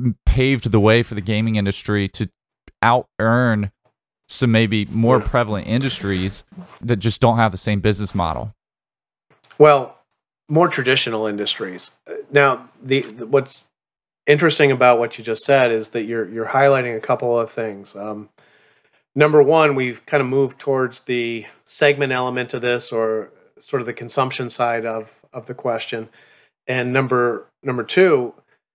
paved the way for the gaming industry to out-earn some maybe more prevalent industries that just don't have the same business model. Well, more traditional industries. Now, the, the what's interesting about what you just said is that you're you're highlighting a couple of things. Um, number one, we've kind of moved towards the segment element of this, or sort of the consumption side of, of the question. And number number two,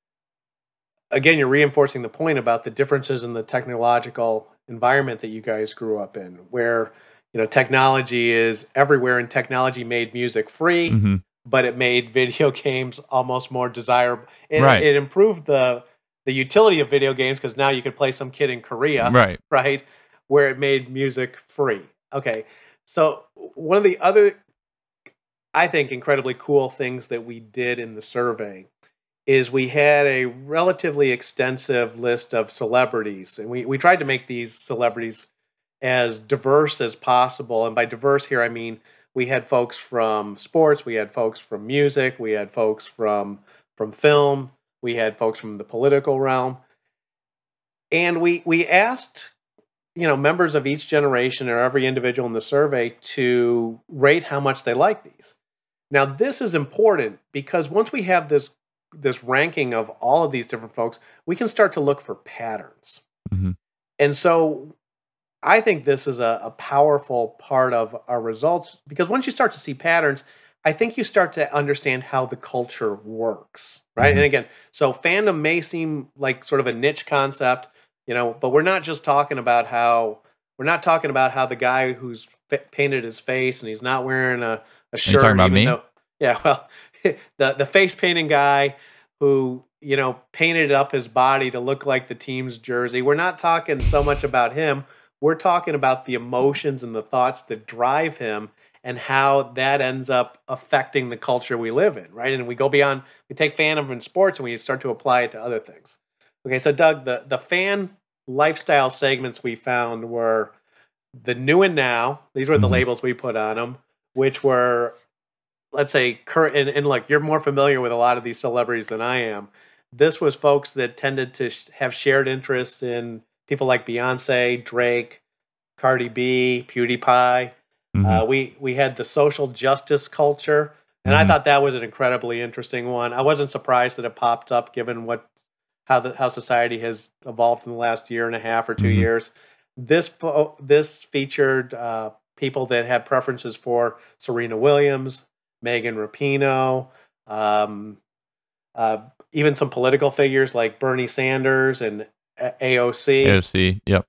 again, you're reinforcing the point about the differences in the technological environment that you guys grew up in, where, you know, technology is everywhere, and technology made music free, mm-hmm. but it made video games almost more desirable. It, right. it improved the the utility of video games because now you could play some kid in Korea, right? Right, where it made music free. Okay, so one of the other, I think, incredibly cool things that we did in the survey is we had a relatively extensive list of celebrities, and we, we tried to make these celebrities as diverse as possible. And by diverse here, I mean we had folks from sports, we had folks from music, we had folks from from film, we had folks from the political realm. And we we asked, you know, members of each generation or every individual in the survey to rate how much they like these. Now, this is important because once we have this this ranking of all of these different folks, we can start to look for patterns. Mm-hmm. And so I think this is a, a powerful part of our results because once you start to see patterns, I think you start to understand how the culture works, right? Mhm. And again, so fandom may seem like sort of a niche concept, you know, but we're not just talking about how we're not talking about how the guy who's fa- painted his face and he's not wearing a, a Are you shirt, talking about even me? though, yeah, well, the the face painting guy who you know painted up his body to look like the team's jersey. We're not talking so much about him. We're talking about the emotions and the thoughts that drive him and how that ends up affecting the culture we live in, right? And we go beyond, we take fandom in sports and we start to apply it to other things. Okay, so Doug, the, the fan lifestyle segments we found were the new and now. These were the Mhm. labels we put on them, which were, let's say, current. And, and look, you're more familiar with a lot of these celebrities than I am. This was folks that tended to sh- have shared interests in people like Beyonce, Drake, Cardi B, PewDiePie. Mhm. Uh, we we had the social justice culture, and I Mhm. thought that was an incredibly interesting one. I wasn't surprised that it popped up, given what how the how society has evolved in the last year and a half or two Mhm. years. This fo- this featured uh, people that had preferences for Serena Williams, Megan Rapinoe, um, uh, even some political figures like Bernie Sanders and A- AOC. A O C. Yep.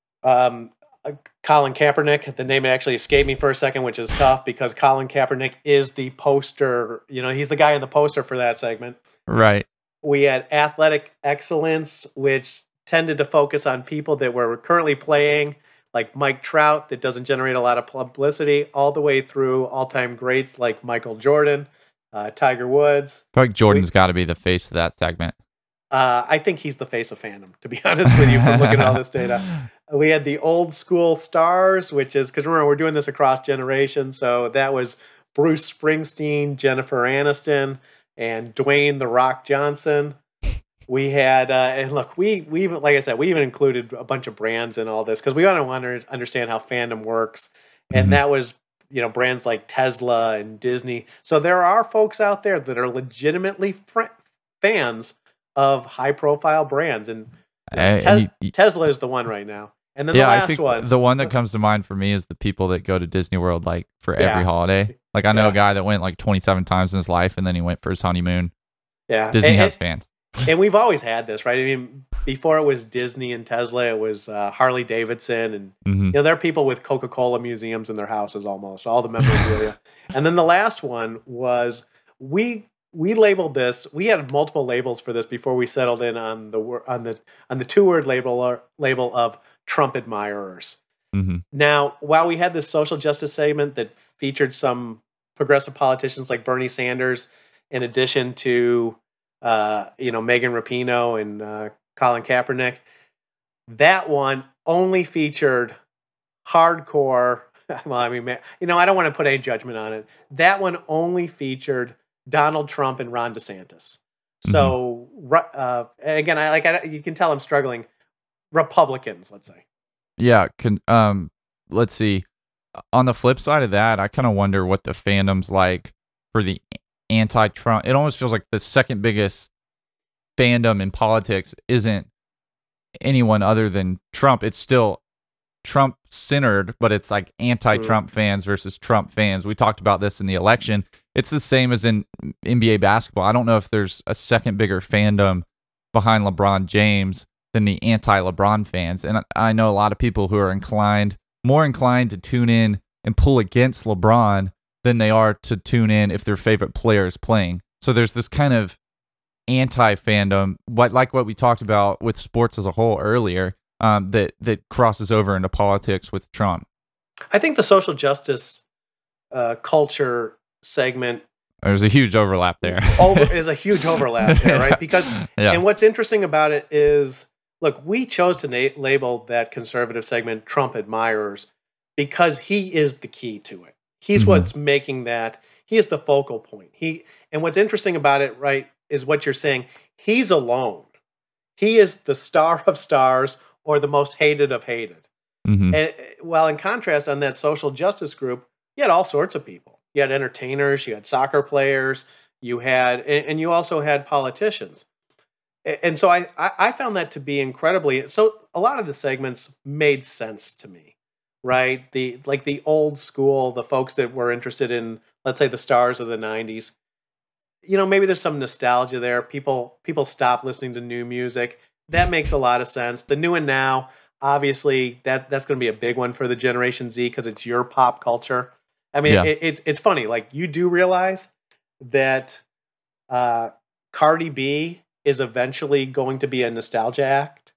Um, uh, Colin Kaepernick. The name actually escaped me for a second, which is tough because Colin Kaepernick is the poster. You know, he's the guy in the poster for that segment. Right. We had athletic excellence, which tended to focus on people that were currently playing, like Mike Trout, that doesn't generate a lot of publicity, all the way through all-time greats like Michael Jordan, uh, Tiger Woods. I feel like We, Jordan's got to be the face of that segment. uh, I think he's the face of fandom, to be honest with you, from looking at all this data. We had the old school stars, which is because remember we're doing this across generations, so that was Bruce Springsteen, Jennifer Aniston, and Dwayne the Rock Johnson. We had, uh, and look, we we even like I said, we even included a bunch of brands in all this because we want to want to understand how fandom works, and Mhm. that was you know brands like Tesla and Disney. So there are folks out there that are legitimately fr- fans of high profile brands, and you know, And- Tes- and you- you- Tesla is the one right now. And then the yeah, I last think one, the one that comes to mind for me is the people that go to Disney World like for Yeah. every holiday. Like I know Yeah. a guy that went like twenty-seven times in his life, and then he went for his honeymoon. yeah, Disney and, has and- fans. and we've always had this, right? I mean, before it was Disney and Tesla, it was uh, Harley Davidson, and Mhm. you know, there are people with Coca Cola museums in their houses, almost all the memorabilia. And then the last one was we we labeled this. We had multiple labels for this before we settled in on the wor- on the on the two word label or, label of Trump admirers. Mhm. Now, while we had this social justice segment that featured some progressive politicians like Bernie Sanders, in addition to uh, you know Megan Rapinoe and uh, Colin Kaepernick, that one only featured hardcore. Well, I mean, man, you know, I don't want to put any judgment on it. That one only featured Donald Trump and Ron DeSantis. So, ru- uh, and again, I like I, you can tell I'm struggling. Republicans, let's say. Yeah. Can um, let's see. On the flip side of that, I kind of wonder what the fandom's like for the anti-Trump. It almost feels like the second biggest fandom in politics isn't anyone other than Trump. It's still Trump centered, but it's like anti-Trump fans versus Trump fans. We talked about this in the election. It's the same as in N B A basketball. I don't know if there's a second bigger fandom behind LeBron James than the anti-LeBron fans. And I- I know a lot of people who are inclined, more inclined to tune in and pull against LeBron than they are to tune in if their favorite player is playing. So there's this kind of anti-fandom, what like what we talked about with sports as a whole earlier, um, that that crosses over into politics with Trump. I think the social justice uh, culture segment There's a huge overlap there. over, is a huge overlap there, right? Because Yeah. and what's interesting about it is, look, we chose to na- label that conservative segment Trump admirers because he is the key to it. He's Mhm. what's making that. He is the focal point. He and what's interesting about it, right, is what you're saying. He's alone. He is the star of stars or the most hated of hated. Mhm. And uh, while in contrast, on that social justice group, you had all sorts of people. You had entertainers, you had soccer players, you had, and, and you also had politicians. and so I, I I found that to be incredibly, so a lot of the segments made sense to me, right? The like the old school, the folks that were interested in, let's say, the stars of the nineties. You know, maybe there's some nostalgia there. People people stop listening to new music. That makes a lot of sense. The new and now, obviously, that that's going to be a big one for the Generation Z because it's your pop culture. I mean, Yeah. it, it's it's funny. Like, you do realize that uh, Cardi B is eventually going to be a nostalgia act,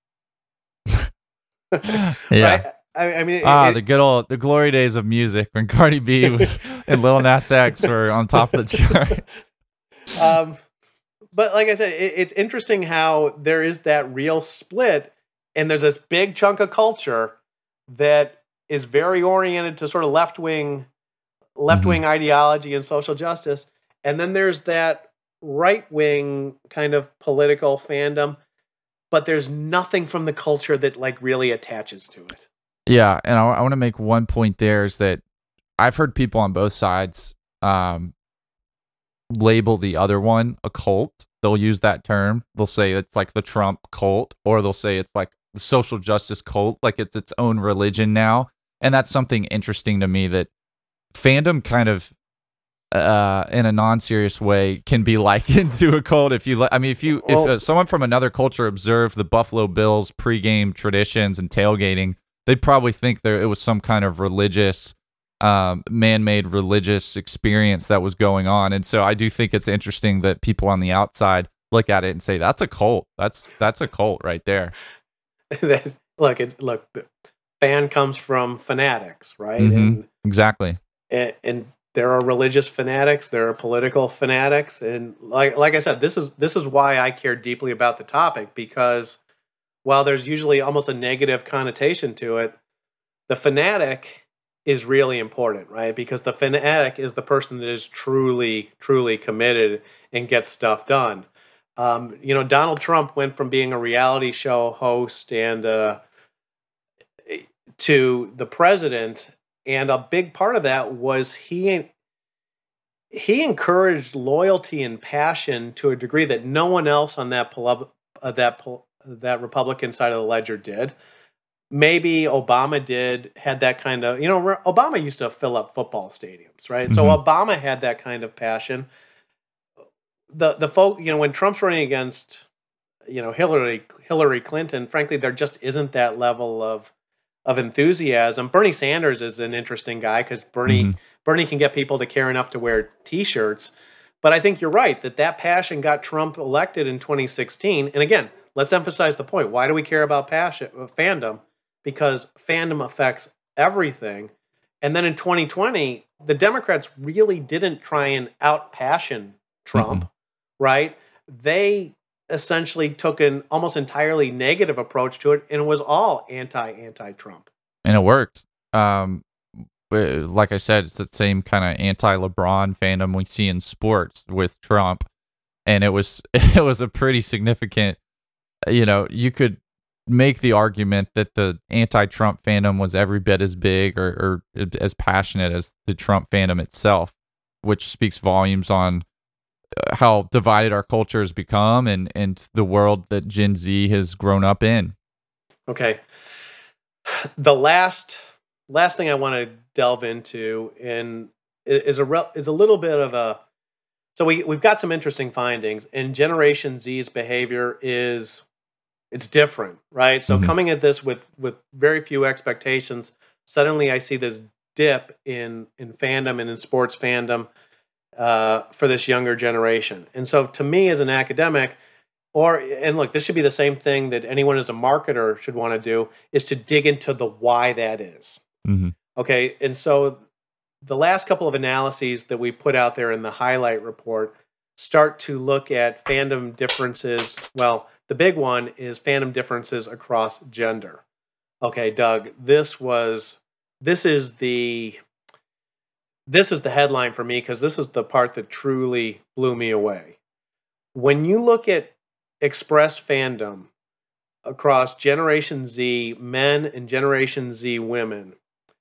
Yeah. right? I, I mean, it, Ah, it- the good old, the glory days of music when Cardi B was and Lil Nas X were on top of the chart. um, but like I said, it, it's interesting how there is that real split, and there's this big chunk of culture that is very oriented to sort of left wing, left wing ideology and social justice, and then there's that right wing kind of political fandom, but there's nothing from the culture that like really attaches to it. Yeah, and I, I want to make one point there is that I've heard people on both sides um, label the other one a cult. They'll use that term. They'll say it's like the Trump cult, or they'll say it's like the social justice cult, like it's its own religion now. And that's something interesting to me, that fandom kind of, uh, in a non-serious way, can be likened to a cult. If you, li- I mean, if you, Well- if uh, someone from another culture observed the Buffalo Bills pregame traditions and tailgating, they'd probably think there it was some kind of religious, um, man-made religious experience that was going on. And so I do think it's interesting that people on the outside look at it and say, that's a cult. That's that's a cult right there. That- look, it, look, fan comes from fanatics, right? Mhm. And, Exactly. and and there are religious fanatics, there are political fanatics, and like like I said, this is this is why I care deeply about the topic, because while there's usually almost a negative connotation to it, the fanatic is really important, right? Because the fanatic is the person that is truly, truly committed and gets stuff done. Um, you know, Donald Trump went from being a reality show host and uh, to the president, and a big part of that was he he encouraged loyalty and passion to a degree that no one else on that pol- uh, that pol- that Republican side of the ledger did. Maybe Obama did, had that kind of, you know, Re- Obama used to fill up football stadiums, right? So Mhm. Obama had that kind of passion. The the folk, you know, when Trump's running against, you know, Hillary Hillary Clinton, frankly, there just isn't that level of of enthusiasm. Bernie Sanders is an interesting guy because Bernie Mhm. Bernie can get people to care enough to wear T-shirts. But I think you're right that that passion got Trump elected in twenty sixteen. And again, let's emphasize the point. Why do we care about passion, uh, fandom? Because fandom affects everything. And then in twenty twenty, the Democrats really didn't try and out-passion Trump, right? They essentially took an almost entirely negative approach to it, and it was all anti-anti-Trump. And it worked. Um, uh, like I said, it's the same kind of anti-LeBron fandom we see in sports with Trump, and it was it was a pretty significant. You know, you could make the argument that the anti-Trump fandom was every bit as big or, or as passionate as the Trump fandom itself, which speaks volumes on how divided our culture has become and and the world that Gen Z has grown up in. Okay. The last last thing I want to delve into in is a rel- is a little bit of a so we we've got some interesting findings, and Generation Z's behavior is it's different, right? So Mhm. coming at this with with very few expectations, suddenly I see this dip in in fandom and in sports fandom uh, for this younger generation. And so to me as an academic, or and look, this should be the same thing that anyone as a marketer should want to do, is to dig into the why that is. Mhm. Okay, and so the last couple of analyses that we put out there in the highlight report start to look at fandom differences. Well, the big one is fandom differences across gender. Okay, Doug, this was this is the this is the headline for me because this is the part that truly blew me away. When you look at express fandom across Generation Z men and Generation Z women,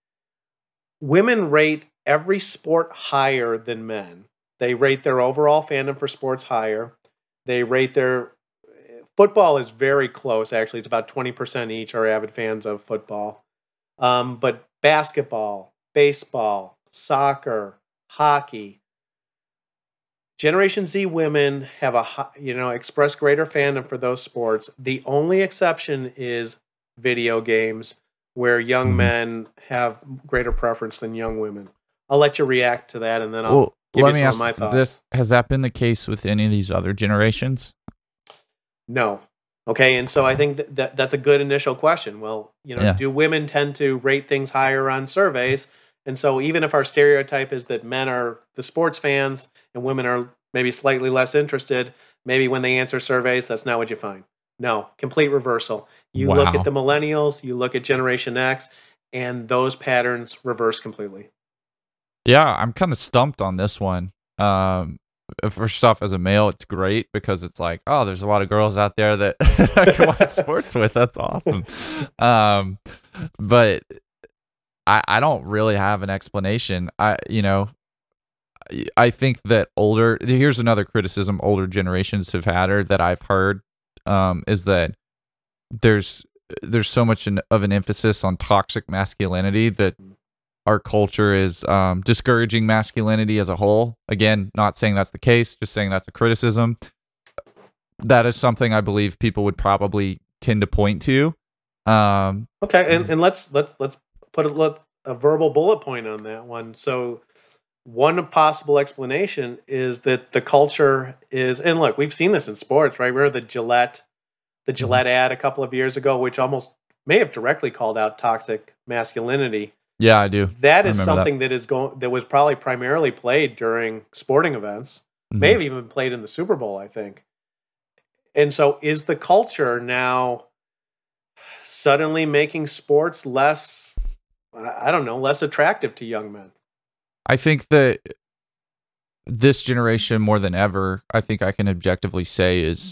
women rate every sport higher than men. They rate their overall fandom for sports higher. They rate their football is very close, actually. It's about twenty percent each are avid fans of football. Um, but basketball, baseball, soccer, hockey, Generation Z women have a hi- you know express greater fandom for those sports. The only exception is video games, where young Mhm. men have greater preference than young women. I'll let you react to that, and then I'll Well, give let you me some ask of my thoughts. this: has that been the case with any of these other generations? No. Okay, and so I think that, that that's a good initial question. Well, you know, Yeah. do women tend to rate things higher on surveys? And so even if our stereotype is that men are the sports fans and women are maybe slightly less interested, maybe when they answer surveys, that's not what you find. No, complete reversal. You look at Wow. the millennials, you look at Generation X, and those patterns reverse completely. Yeah, I'm kind of stumped on this one. Um, first off, as a male, it's great because it's like, oh, there's a lot of girls out there that I can watch sports with. That's awesome. Um, but I, I don't really have an explanation. I, you know, I think that older, here's another criticism older generations have had or that I've heard, um, is that there's there's so much an, of an emphasis on toxic masculinity that our culture is um, discouraging masculinity as a whole. Again, not saying that's the case, just saying that's a criticism. That is something I believe people would probably tend to point to. Um, Okay, and, and let's let's let's put a, look, a verbal bullet point on that one. So one possible explanation is that the culture is, and look, we've seen this in sports, right? Remember the Gillette, the Gillette ad a couple of years ago, which almost may have directly called out toxic masculinity. yeah, I do. That I is remember something that is going that was probably primarily played during sporting events. Mhm. May have even been played in the Super Bowl, I think. And so, is the culture now suddenly making sports less, I I don't know, less attractive to young men? I think that this generation more than ever, I think I can objectively say is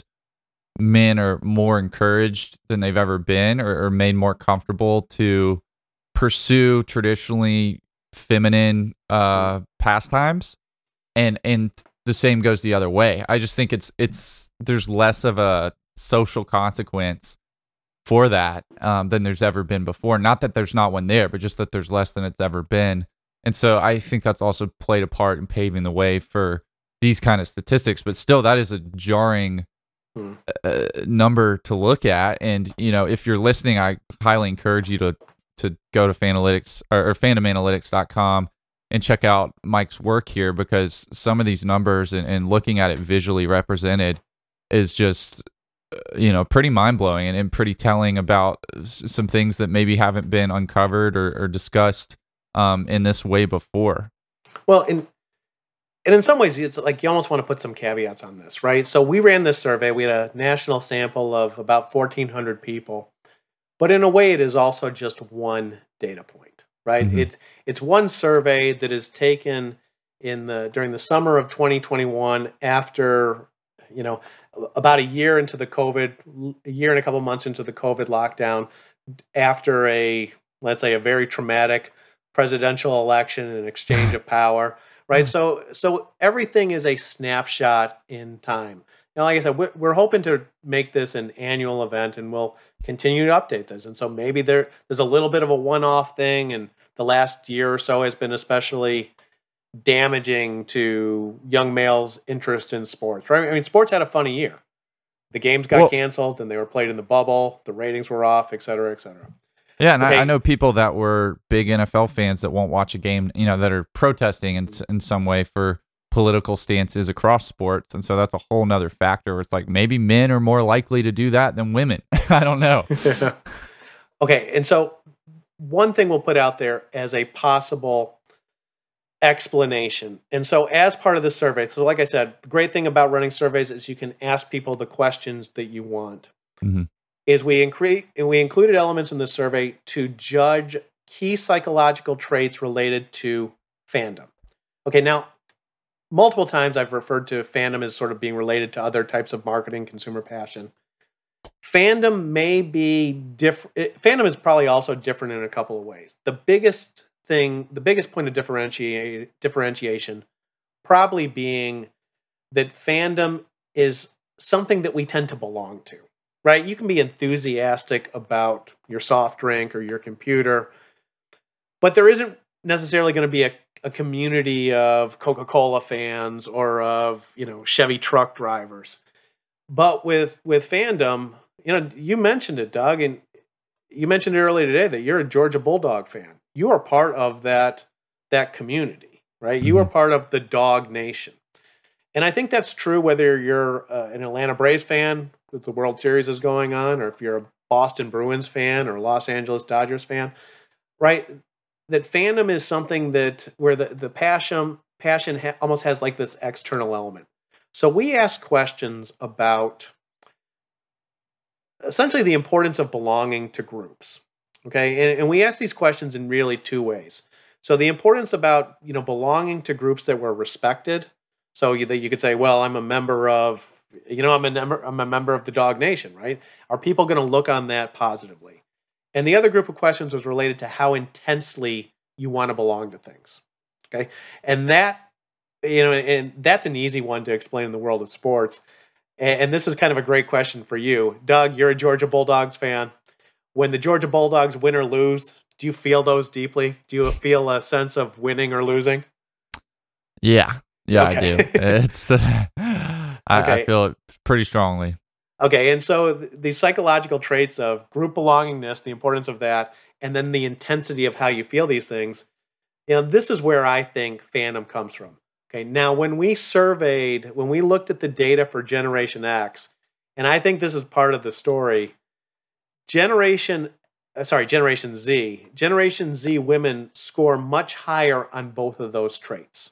men are more encouraged than they've ever been or, or made more comfortable to pursue traditionally feminine uh pastimes, and and the same goes the other way. I just think it's it's there's less of a social consequence for that um than there's ever been before. Not that there's not one there, but just that there's less than it's ever been. And so I think that's also played a part in paving the way for these kind of statistics. But still, that is a jarring Hmm. uh, number to look at. And, you know, if you're listening, I highly encourage you to to go to Fanalytics or, or fandom analytics dot com and check out Mike's work here, because some of these numbers and, and looking at it visually represented is just, uh, you know, pretty mind-blowing and, and pretty telling about s- some things that maybe haven't been uncovered or, or discussed um, in this way before. Well, in and in some ways, it's like you almost want to put some caveats on this, right? So we ran this survey. We had a national sample of about fourteen hundred people, but in a way, it is also just one data point, right? Mhm. It's it's one survey that is taken in the during the summer of twenty twenty-one, after you know about a year into the COVID, a year and a couple months into the COVID lockdown, after a, let's say, a very traumatic presidential election and exchange of power, right? So, so everything is a snapshot in time. Now, like I said, we're, we're hoping to make this an annual event, and we'll continue to update this. And so maybe there there's a little bit of a one-off thing, and the last year or so has been especially damaging to young males' interest in sports, right? I mean, sports had a funny year. The games got Well- canceled, and they were played in the bubble. The ratings were off, et cetera, et cetera. Yeah, and Okay. I, I know people that were big N F L fans that won't watch a game, you know, that are protesting in, s- in some way for political stances across sports. And so that's a whole nother factor where it's like maybe men are more likely to do that than women. I don't know. Okay, and so one thing we'll put out there as a possible explanation. And so as part of the survey, so like I said, the great thing about running surveys is you can ask people the questions that you want. Mhm. Is we incre- and we included elements in the survey to judge key psychological traits related to fandom. Okay, now multiple times I've referred to fandom as sort of being related to other types of marketing, consumer passion. Fandom may be different. Fandom is probably also different in a couple of ways. The biggest thing, the biggest point of differentiate, differentiation probably being that fandom is something that we tend to belong to. right? You can be enthusiastic about your soft drink or your computer, but there isn't necessarily going to be a, a community of Coca-Cola fans or of, you know, Chevy truck drivers. But with with fandom, you know, you mentioned it, Doug, and you mentioned it earlier today that you're a Georgia Bulldog fan. You are part of that that community, right? Mm-hmm. You are part of the Dog Nation. And I think that's true whether you're uh, an Atlanta Braves fan with the World Series is going on, or if you're a Boston Bruins fan or Los Angeles Dodgers fan, right? That fandom is something that where the, the passion passion ha- almost has like this external element. So we ask questions about essentially the importance of belonging to groups, okay? And, and we ask these questions in really two ways. So the importance about, you know, belonging to groups that were respected. So you, that you could say, well, I'm a member of, you know, I'm a member, I'm a member of the Dog Nation, right? Are people going to look on that positively? And the other group of questions was related to how intensely you want to belong to things, okay? And that, you know, and that's an easy one to explain in the world of sports. And, and this is kind of a great question for you. Doug, you're a Georgia Bulldogs fan. When the Georgia Bulldogs win or lose, do you feel those deeply? Do you feel a sense of winning or losing? Yeah. Yeah, okay. I do. It's uh, I, okay. I feel it pretty strongly. Okay, and so th- the psychological traits of group belongingness, the importance of that, and then the intensity of how you feel these things, you know, this is where I think fandom comes from. Okay, now when we surveyed, when we looked at the data for Generation X, and I think this is part of the story, Generation, uh, sorry, Generation Z, Generation Z women score much higher on both of those traits.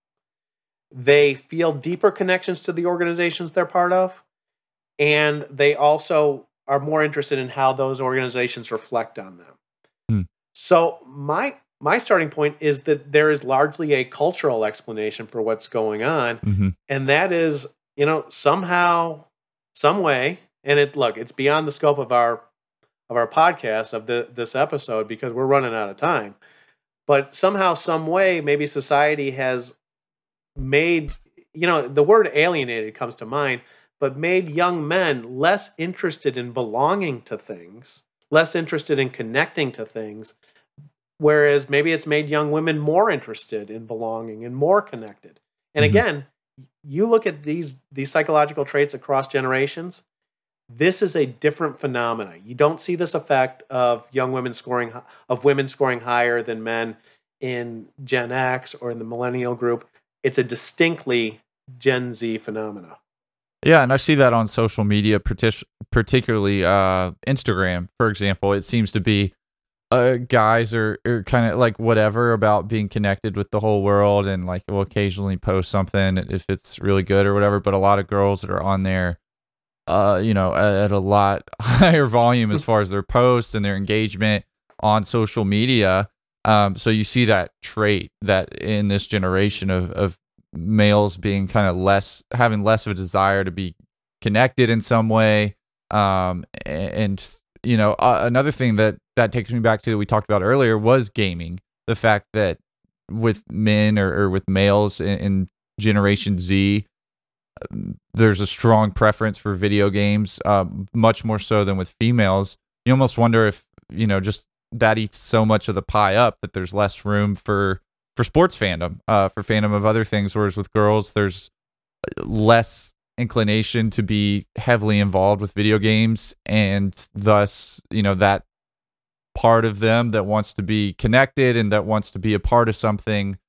They feel deeper connections to the organizations they're part of, and they also are more interested in how those organizations reflect on them. Hmm. So my my starting point is that there is largely a cultural explanation for what's going on, mm-hmm. and that is, you know, somehow, some way, and it look, it's beyond the scope of our of our podcast of the, this episode because we're running out of time. But somehow, some way, maybe society has made, you know, the word alienated comes to mind, but made young men less interested in belonging to things, less interested in connecting to things, whereas maybe it's made young women more interested in belonging and more connected. And mm-hmm. again, you look at these these psychological traits across generations, this is a different phenomena. You don't see this effect of young women scoring, of women scoring higher than men in Gen X or in the millennial group. It's a distinctly Gen Z phenomena. Yeah, and I see that on social media, partic- particularly uh, Instagram, for example. It seems to be uh, guys are, are kind of like whatever about being connected with the whole world and like will occasionally post something if it's really good or whatever. But a lot of girls that are on there, uh, you know, at, at a lot higher volume as far as their posts and their engagement on social media. Um, so you see that trait that in this generation of, of males being kind of less, having less of a desire to be connected in some way. Um, and, and you know, uh, another thing that, that takes me back to that we talked about earlier was gaming. The fact that with men or, or with males in, in Generation Z, there's a strong preference for video games, uh, much more so than with females. You almost wonder if, you know, just that eats so much of the pie up that there's less room for, for sports fandom, uh, for fandom of other things. Whereas with girls, there's less inclination to be heavily involved with video games. And thus, you know, that part of them that wants to be connected and that wants to be a part of something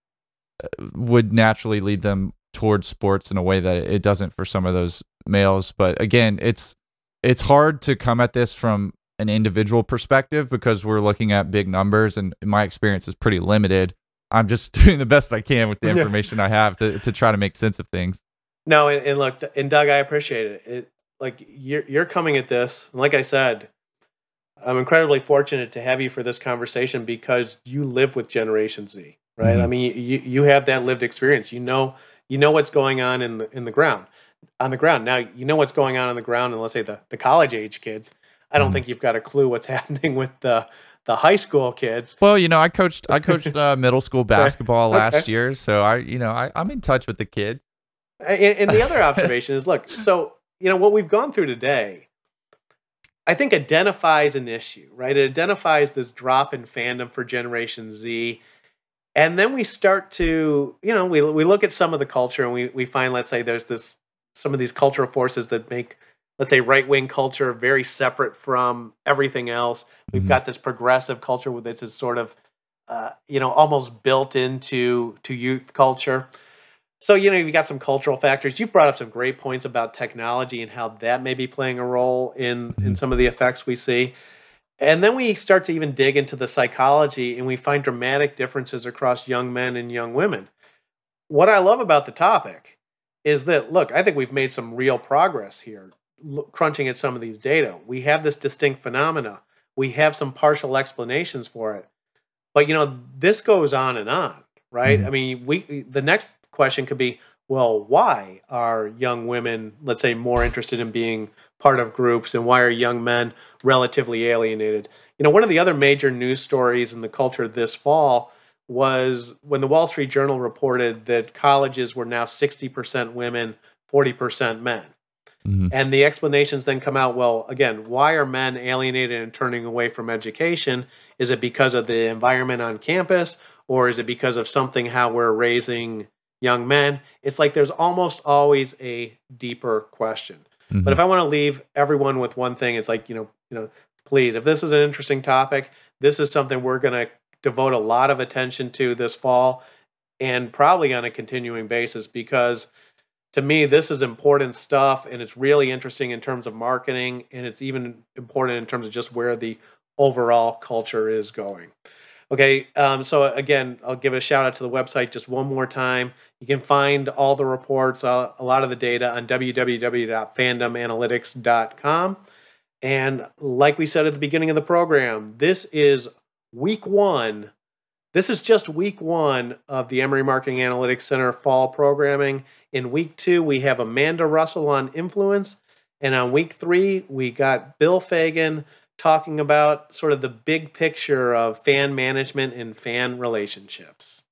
would naturally lead them towards sports in a way that it doesn't for some of those males. But again, it's, it's hard to come at this from an individual perspective because we're looking at big numbers and my experience is pretty limited. I'm just doing the best I can with the information I have to, to try to make sense of things. No, and, and look, and Doug, I appreciate it. It like you're you're coming at this, and like I said, I'm incredibly fortunate to have you for this conversation because you live with Generation Z, right? Mm-hmm. I mean, you you have that lived experience. You know you know what's going on in the in the ground, on the ground. Now you know what's going on on the ground, and let's say the the college age kids. I don't mm-hmm. think you've got a clue what's happening with the the high school kids. Well, you know, I coached I coached uh, middle school basketball okay. last year, so I you know I, I'm in touch with the kids. And, and the other observation is, look, so you know what we've gone through today. I think identifies an issue, right? It identifies this drop in fandom for Generation Z. And then we start to, you know, we we look at some of the culture and we we find, let's say, there's this some of these cultural forces that make, let's say, right-wing culture very separate from everything else. We've Mhm. got this progressive culture with this is sort of, uh, you know, almost built into to youth culture. So, you know, you've got some cultural factors. You've brought up some great points about technology and how that may be playing a role in in Mhm. some of the effects we see. And then we start to even dig into the psychology and we find dramatic differences across young men and young women. What I love about the topic is that, look, I think we've made some real progress here, look, crunching at some of these data. We have this distinct phenomena. We have some partial explanations for it. But, you know, this goes on and on, right? I Mhm. mean, we the next question could be, well, why are young women, let's say, more interested in being part of groups, and why are young men relatively alienated? You know, one of the other major news stories in the culture this fall was when the Wall Street Journal reported that colleges were now sixty percent women, forty percent men. Mhm. And the explanations then come out, well, again, why are men alienated and turning away from education? Is it because of the environment on campus, or is it because of something how we're raising young men? It's like there's almost always a deeper question. But if Mhm. I want to leave everyone with one thing, it's like, you know, you know, please, if this is an interesting topic, this is something we're going to devote a lot of attention to this fall and probably on a continuing basis, because to me, this is important stuff and it's really interesting in terms of marketing. And it's even important in terms of just where the overall culture is going. Okay, um, so again, I'll give a shout out to the website just one more time. You can find all the reports, uh, a lot of the data on w w w dot fandom analytics dot com. And like we said at the beginning of the program, this is week one. This is just week one of the Emory Marketing Analytics Center fall programming. In week two, we have Amanda Russell on influence. And on week three, we got Bill Fagan talking about sort of the big picture of fan management and fan relationships.